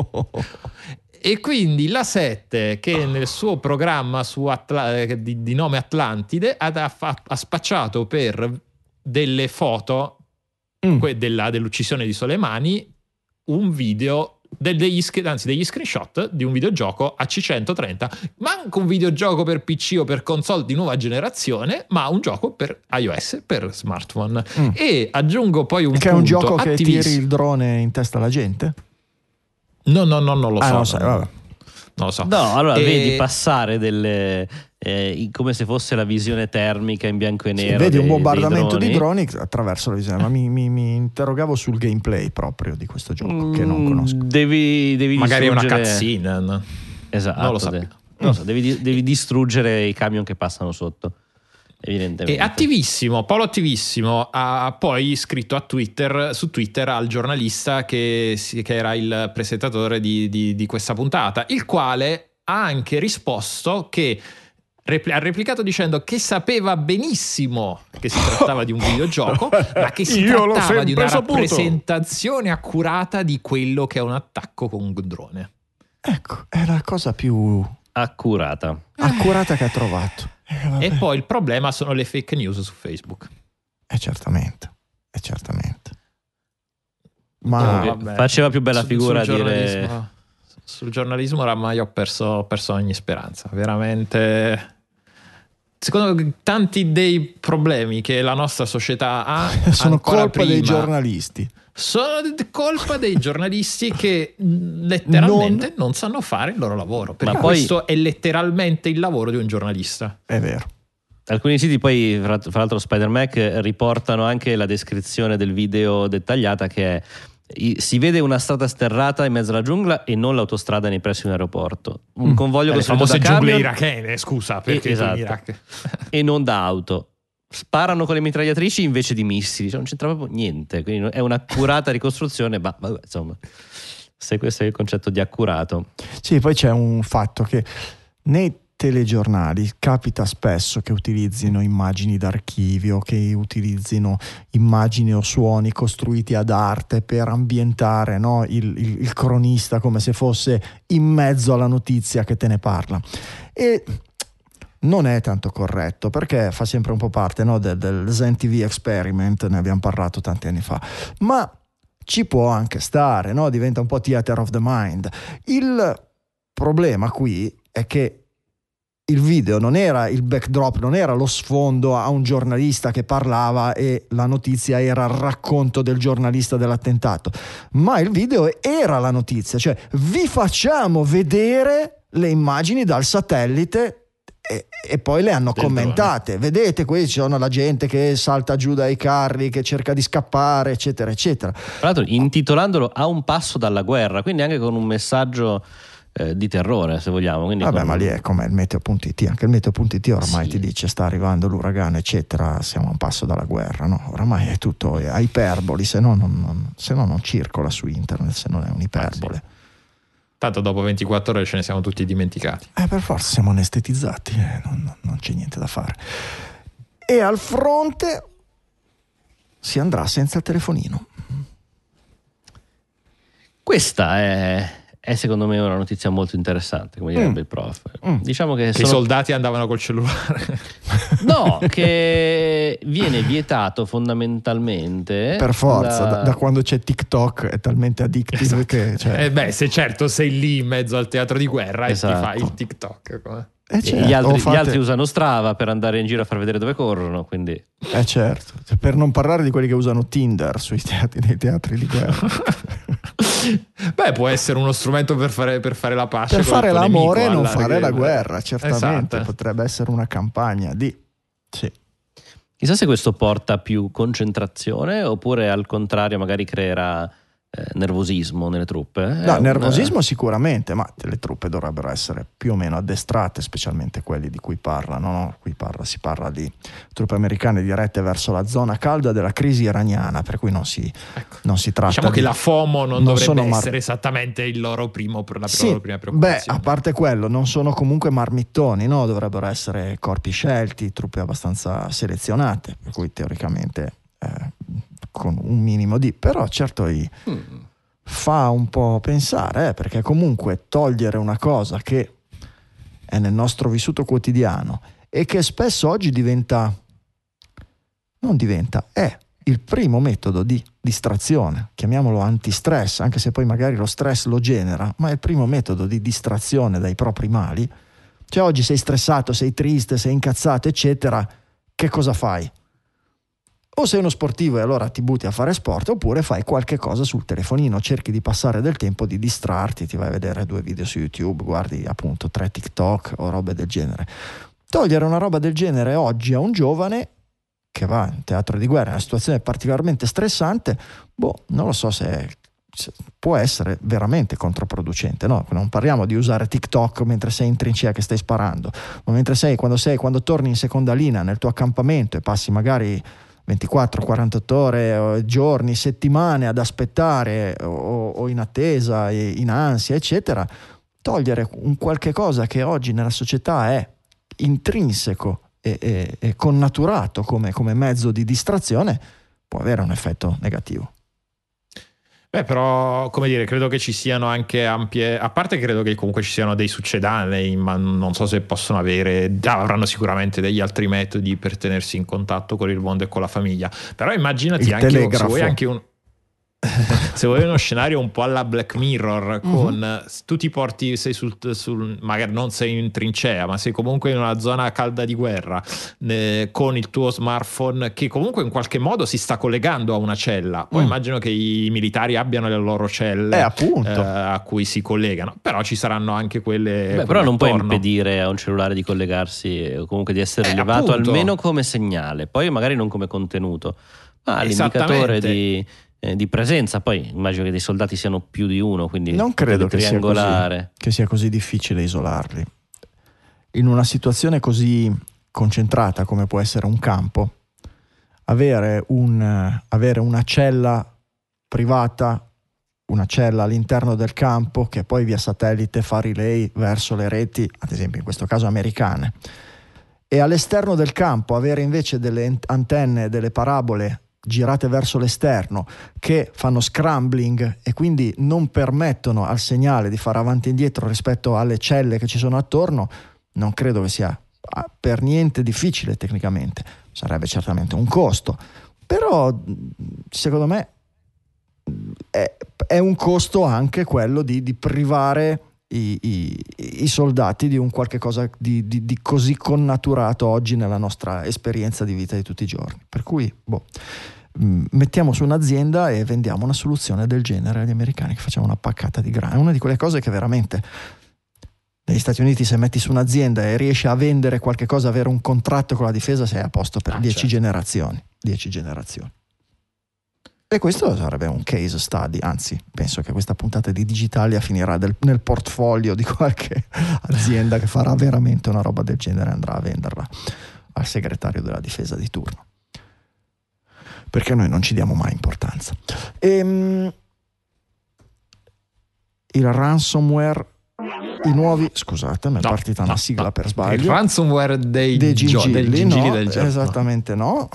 E quindi la sette, che nel suo programma su Atla- di, di nome Atlantide ha, ha, ha spacciato per delle foto mm. que- della, dell'uccisione di Soleimani un video degli, anzi degli screenshot di un videogioco A C centotrenta, manco un videogioco per P C o per console di nuova generazione, ma un gioco per iOS, per smartphone. Mm. E aggiungo poi un che punto, è un gioco che attiviss- tiri il drone in testa alla gente? No, no, no, non lo ah, so. Non, sai, vabbè. non lo so. No, allora e... vedi passare delle eh, come se fosse la visione termica in bianco e nero. Sì, vedi dei, un bombardamento droni. di droni attraverso la visione, ma mi, mi, mi interrogavo sul gameplay proprio di questo gioco mm, che non conosco. Devi, devi magari distruggere... una cutscene. No? Esatto. Non lo so. De... non lo so, devi, devi distruggere i camion che passano sotto. Evidentemente. E attivissimo, Paolo Attivissimo ha poi scritto a Twitter, su Twitter al giornalista che, che era il presentatore di, di, di questa puntata, il quale ha anche risposto che repl- ha replicato dicendo che sapeva benissimo che si trattava di un videogioco, ma che si Io trattava di una saputo. rappresentazione accurata di quello che è un attacco con un drone. Ecco, è la cosa più accurata accurata che ha trovato. Eh, e poi il problema sono le fake news su Facebook. Eh certamente, eh certamente. Ma no, vabbè, faceva più bella su, figura sul dire giornalismo, sul giornalismo oramai ho perso, ho perso ogni speranza. Veramente, secondo me tanti dei problemi che la nostra società ha sono colpa prima, dei giornalisti. Sono colpa dei giornalisti che letteralmente non, non sanno fare il loro lavoro, perché Ma poi, questo è letteralmente il lavoro di un giornalista. È vero. Alcuni siti poi, fra, fra l'altro Spider-Mac, riportano anche la descrizione del video dettagliata, che è: si vede una strada sterrata in mezzo alla giungla e non l'autostrada nei pressi di un aeroporto, un convoglio le costruito famose da giungle camion irachene, scusa, perché e, esatto, Iraq. e non da auto. Sparano con le mitragliatrici invece di missili, cioè non c'entra proprio niente, quindi è un'accurata ricostruzione, ma vabbè, insomma, se questo è il concetto di accurato. Sì, poi c'è un fatto che nei telegiornali capita spesso che utilizzino immagini d'archivio, che utilizzino immagini o suoni costruiti ad arte per ambientare, no, il, il, il cronista come se fosse in mezzo alla notizia che te ne parla. E non è tanto corretto, perché fa sempre un po' parte, no, del, del Zen T V experiment, ne abbiamo parlato tanti anni fa, ma ci può anche stare, no? Diventa un po' theater of the mind. Il problema qui è che il video non era il backdrop, non era lo sfondo a un giornalista che parlava e la notizia era il racconto del giornalista dell'attentato, ma il video era la notizia, cioè vi facciamo vedere le immagini dal satellite e, e poi le hanno commentate. Vedete, qui ci sono la gente che salta giù dai carri, che cerca di scappare, eccetera eccetera. Tra l'altro intitolandolo A un passo dalla guerra, quindi anche con un messaggio Eh, di terrore, se vogliamo. Quindi Vabbè, con... ma lì è come il meteo punto it, anche il meteo punto it ormai sì. ti dice sta arrivando l'uragano, eccetera, siamo a un passo dalla guerra, no? Oramai è tutto a iperboli, se no non, non, se no non circola su internet, se non è un'iperbole. Ah, sì. Tanto dopo ventiquattro ore ce ne siamo tutti dimenticati. Eh, per forza siamo anestetizzati, eh, non, non c'è niente da fare. E al fronte si andrà senza il telefonino. Questa è È secondo me una notizia molto interessante, come direbbe mm. il prof. Mm. Diciamo che, che sono... i soldati andavano col cellulare. No, che viene vietato fondamentalmente. Per forza, da... da, da quando c'è TikTok è talmente addictive esatto. che. Cioè... Eh beh, se certo sei lì in mezzo al teatro di guerra esatto. e ti fai il TikTok. Come? Eh certo, gli, altri, fate... gli altri usano Strava per andare in giro a far vedere dove corrono, quindi. Eh certo, per non parlare di quelli che usano Tinder sui teatri, nei teatri di guerra. Beh, può essere uno strumento per fare, per fare la pace, per fare l'amore e non fare la guerra, guerra, certamente. Esatto. Potrebbe essere una campagna di sì. Chissà se questo porta più concentrazione oppure al contrario magari creerà eh, nervosismo nelle truppe. No, È nervosismo una... sicuramente, ma le truppe dovrebbero essere più o meno addestrate, specialmente quelli di cui parlano, no? Qui parla, si parla di truppe americane dirette verso la zona calda della crisi iraniana, per cui non si, ecco. non si tratta diciamo di... che la FOMO non, non dovrebbe mar... essere esattamente il loro primo, la sì, loro prima preoccupazione. Beh, a parte quello, non sono comunque marmittoni, no? Dovrebbero essere corpi scelti, truppe abbastanza selezionate, per cui teoricamente eh, con un minimo di... Però certo i... Mm. fa un po' pensare, eh, perché comunque togliere una cosa che è nel nostro vissuto quotidiano e che spesso oggi diventa, non diventa, è il primo metodo di distrazione, chiamiamolo antistress, anche se poi magari lo stress lo genera, ma è il primo metodo di distrazione dai propri mali. Cioè oggi sei stressato, sei triste, sei incazzato, eccetera, che cosa fai? O sei uno sportivo e allora ti butti a fare sport, oppure fai qualche cosa sul telefonino, cerchi di passare del tempo, di distrarti, ti vai a vedere due video su YouTube, guardi appunto tre TikTok o robe del genere. Togliere una roba del genere oggi a un giovane che va in teatro di guerra in una situazione particolarmente stressante, boh, non lo so se, se può essere veramente controproducente, no? Non parliamo di usare TikTok mentre sei in trincea che stai sparando, ma mentre sei, quando sei, quando torni in seconda linea nel tuo accampamento e passi magari ventiquattro quarantotto ore, giorni, settimane ad aspettare o, o in attesa, in ansia, eccetera, togliere un qualche cosa che oggi nella società è intrinseco e, e, e connaturato come, come mezzo di distrazione può avere un effetto negativo. Beh, però, come dire, credo che ci siano anche ampie, a parte credo che comunque ci siano dei succedanei, ma non so se possono avere, avranno sicuramente degli altri metodi per tenersi in contatto con il mondo e con la famiglia, però immaginati il anche, telegrafo. Se vuoi anche un se vuoi uno scenario un po' alla Black Mirror, con uh-huh. tu ti porti, sei sul, sul magari non sei in trincea, ma sei comunque in una zona calda di guerra, eh, con il tuo smartphone che comunque in qualche modo si sta collegando a una cella. Poi mm. immagino che i militari abbiano le loro celle eh, appunto. Eh, a cui si collegano, però ci saranno anche quelle. Beh, però non attorno. Puoi impedire a un cellulare di collegarsi o comunque di essere eh, rilevato appunto. Almeno come segnale, poi magari non come contenuto, ma l'indicatore di di presenza. Poi immagino che dei soldati siano più di uno, quindi non credo che sia, così, che sia così difficile isolarli in una situazione così concentrata come può essere un campo. Avere, un, avere una cella privata, una cella all'interno del campo che poi via satellite fa relay verso le reti, ad esempio in questo caso americane, e all'esterno del campo avere invece delle antenne, delle parabole girate verso l'esterno che fanno scrambling e quindi non permettono al segnale di fare avanti e indietro rispetto alle celle che ci sono attorno, non credo che sia per niente difficile tecnicamente. Sarebbe certamente un costo, però secondo me è, è un costo anche quello di, di privare i, i, i soldati di un qualche cosa di, di, di così connaturato oggi nella nostra esperienza di vita di tutti i giorni. Per cui boh, mettiamo su un'azienda e vendiamo una soluzione del genere agli americani, che facciamo una paccata di grana. Una di quelle cose che veramente negli Stati Uniti, se metti su un'azienda e riesci a vendere qualche cosa, avere un contratto con la difesa, sei a posto per ah, dieci certo. generazioni dieci generazioni. E questo sarebbe un case study, anzi penso che questa puntata di Digitalia finirà del, nel portfolio di qualche azienda che farà veramente una roba del genere e andrà a venderla al segretario della difesa di turno, perché noi non ci diamo mai importanza. Ehm, il ransomware, i nuovi, scusate, mi è no, partita no, una sigla no. per sbaglio. Il ransomware dei, dei gingilli, del gingilli no, del giorno. Esattamente no.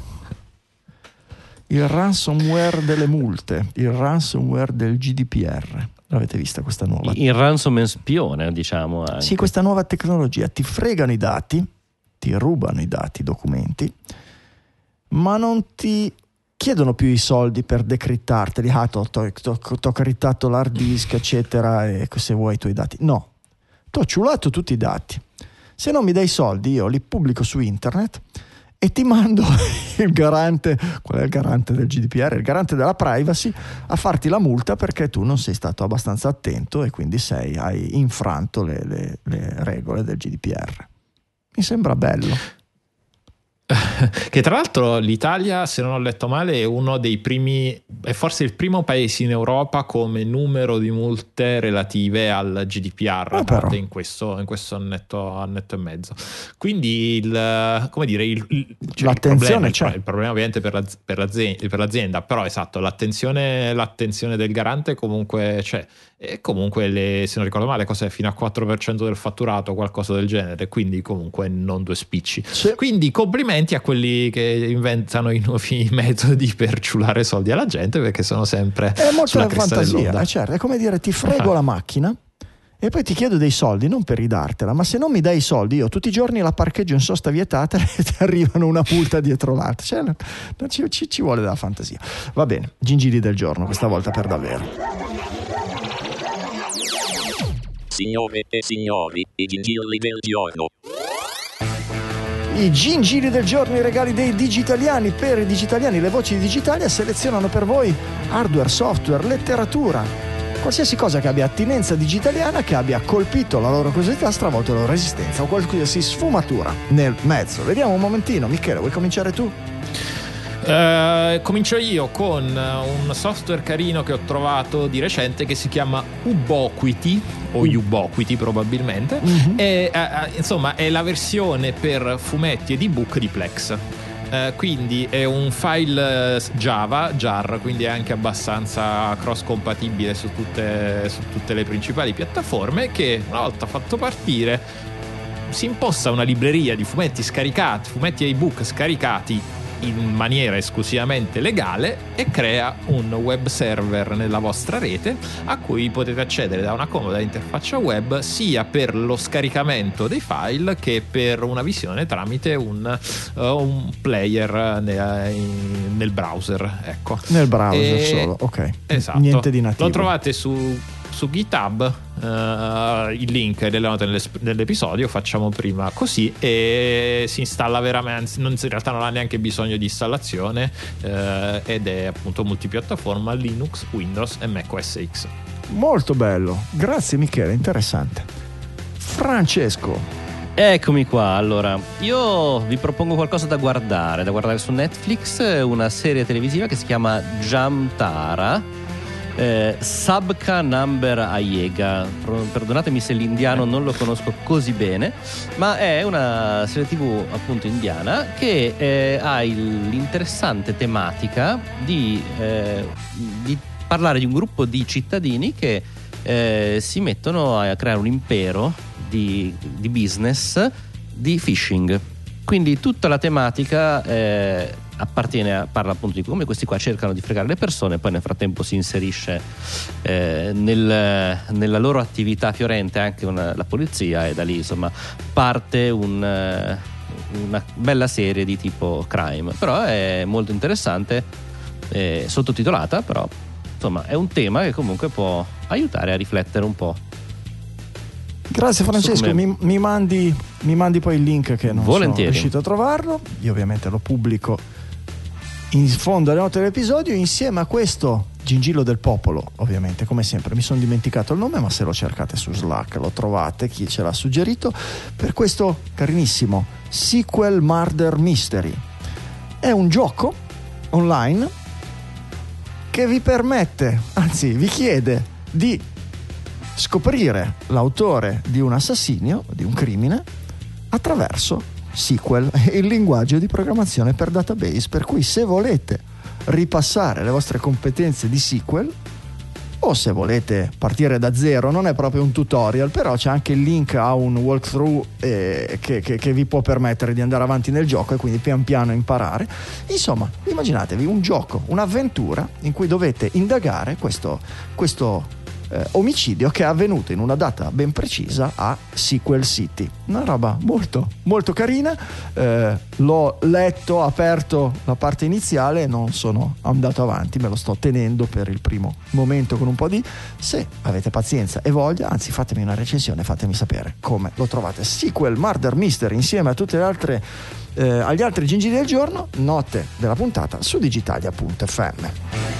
Il ransomware delle multe, il ransomware del G D P R. L'avete vista questa nuova? Il ransomware spione, diciamo. Anche. Sì, questa nuova tecnologia. Ti fregano i dati, ti rubano i dati, i documenti, ma non ti chiedono più i soldi per decrittarteli. Ah, ti ho criptato l'hard disk, eccetera, e se vuoi i tuoi dati. No, ti ho ciulato tutti i dati. Se non mi dai i soldi, io li pubblico su internet e ti mando il garante, qual è il garante del G D P R? Il garante della privacy, a farti la multa perché tu non sei stato abbastanza attento e quindi sei, hai infranto le, le, le regole del G D P R. Mi sembra bello. Che tra l'altro l'Italia, se non ho letto male, è uno dei primi, è forse il primo paese in Europa come numero di multe relative al G D P R, ah, in questo, in questo annetto, annetto e mezzo. Quindi il, come dire, il, il, cioè l'attenzione il problema, c'è. Il, il problema ovviamente per, la, per, l'azienda, per l'azienda, però esatto, l'attenzione, l'attenzione del garante comunque c'è. E comunque le, se non ricordo male, cos'è, fino a quattro per cento del fatturato, qualcosa del genere, quindi comunque non due spicci. Sì. Quindi complimenti a quelli che inventano i nuovi metodi per ciulare soldi alla gente, perché sono sempre è molto sulla cresta dell'onda. Eh, certo, è come dire, ti frego la macchina e poi ti chiedo dei soldi, non per ridartela, ma se non mi dai i soldi io tutti i giorni la parcheggio in sosta vietata e ti arrivano una multa dietro l'altra. Cioè, non ci, ci, ci vuole della fantasia. Va bene, gingilli del giorno, questa volta per davvero. Signore e signori, i gingilli del giorno. I gingilli del giorno, i regali dei digitaliani. Per i digitaliani, le voci di Digitalia selezionano per voi hardware, software, letteratura, qualsiasi cosa che abbia attinenza digitaliana, che abbia colpito la loro curiosità, stravolto la loro resistenza o qualsiasi sfumatura nel mezzo. Vediamo un momentino. Michele, vuoi cominciare tu? Uh, comincio io con un software carino che ho trovato di recente che si chiama Uboquity o uh. Uboquity probabilmente. Mm-hmm. E, uh, insomma è la versione per fumetti ed ebook di Plex. Uh, quindi è un file Java, jar, quindi è anche abbastanza cross compatibile su tutte, su tutte le principali piattaforme, che una volta fatto partire si imposta una libreria di fumetti scaricati, fumetti e ebook scaricati in maniera esclusivamente legale e crea un web server nella vostra rete a cui potete accedere da una comoda interfaccia web sia per lo scaricamento dei file che per una visione tramite un, uh, un player nel, nel browser, ecco. Nel browser e, solo, ok. Esatto. Niente di nativo. Lo trovate su su GitHub, uh, il link è nelle note dell'episodio. Facciamo prima così e si installa veramente, non, in realtà non ha neanche bisogno di installazione, uh, ed è appunto multipiattaforma Linux, Windows e Mac O S X. Molto bello, grazie Michele, interessante. Francesco, eccomi qua. Allora, io vi propongo qualcosa da guardare, da guardare su Netflix, una serie televisiva che si chiama Jamtara. Eh, Sabka Number Ayega, perdonatemi se l'indiano non lo conosco così bene, ma è una serie tv appunto indiana che eh, ha il, l'interessante tematica di, eh, di parlare di un gruppo di cittadini che eh, si mettono a creare un impero di, di business di phishing. Quindi tutta la tematica eh, appartiene a, parla appunto di come questi qua cercano di fregare le persone, poi nel frattempo si inserisce eh, nel, nella loro attività fiorente anche una, la polizia, e da lì insomma parte un, una bella serie di tipo crime, però è molto interessante, eh, sottotitolata, però insomma è un tema che comunque può aiutare a riflettere un po'. Grazie Francesco, come... mi, mi, mandi, mi mandi poi il link che non Volentieri. sono riuscito a trovarlo. Io ovviamente lo pubblico in fondo alle note dell'episodio insieme a questo Gingillo del Popolo. Ovviamente, come sempre, mi sono dimenticato il nome, ma se lo cercate su Slack lo trovate, chi ce l'ha suggerito, per questo carinissimo Sequel Murder Mystery. È un gioco online che vi permette, anzi vi chiede di scoprire l'autore di un assassinio, di un crimine, attraverso Sequel, il linguaggio di programmazione per database, per cui se volete ripassare le vostre competenze di Sequel o se volete partire da zero, non è proprio un tutorial, però c'è anche il link a un walkthrough eh, che, che, che vi può permettere di andare avanti nel gioco e quindi pian piano imparare. Insomma, immaginatevi un gioco, un'avventura in cui dovete indagare questo, questo eh, omicidio che è avvenuto in una data ben precisa a Sequel City. Una roba molto molto carina. eh, l'ho letto, aperto la parte iniziale, non sono andato avanti, me lo sto tenendo per il primo momento con un po' di... Se avete pazienza e voglia, anzi fatemi una recensione, fatemi sapere come lo trovate. Sequel Murder Mystery insieme a tutte le altre eh, agli altri gingilli del giorno, note della puntata su digitalia punto effe emme.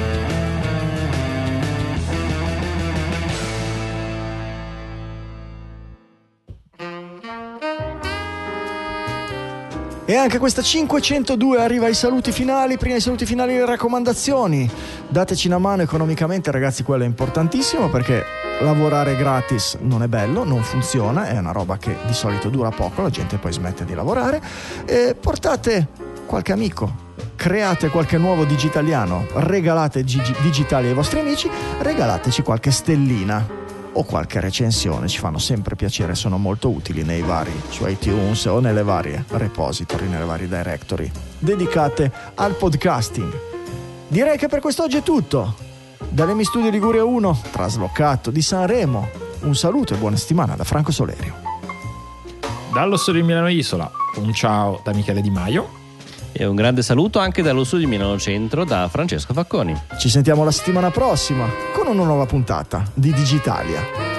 E anche questa cinquecentodue arriva ai saluti finali. Prima dei saluti finali le raccomandazioni. Dateci una mano economicamente, ragazzi, quello è importantissimo, perché lavorare gratis non è bello, non funziona, è una roba che di solito dura poco, la gente poi smette di lavorare. E portate qualche amico, create qualche nuovo digitaliano, regalate gigi- digitali ai vostri amici, regalateci qualche stellina o qualche recensione, ci fanno sempre piacere, sono molto utili nei vari, su iTunes o nelle varie repository, nelle varie directory dedicate al podcasting. Direi che per quest'oggi è tutto. Dall'Emi Studio Liguria uno, traslocato di Sanremo, un saluto e buona settimana da Franco Solerio. Dallo studio di Milano Isola, un ciao da Michele Di Maio. E un grande saluto anche dallo studio di Milano Centro da Francesco Facconi. Ci sentiamo la settimana prossima con una nuova puntata di Digitalia.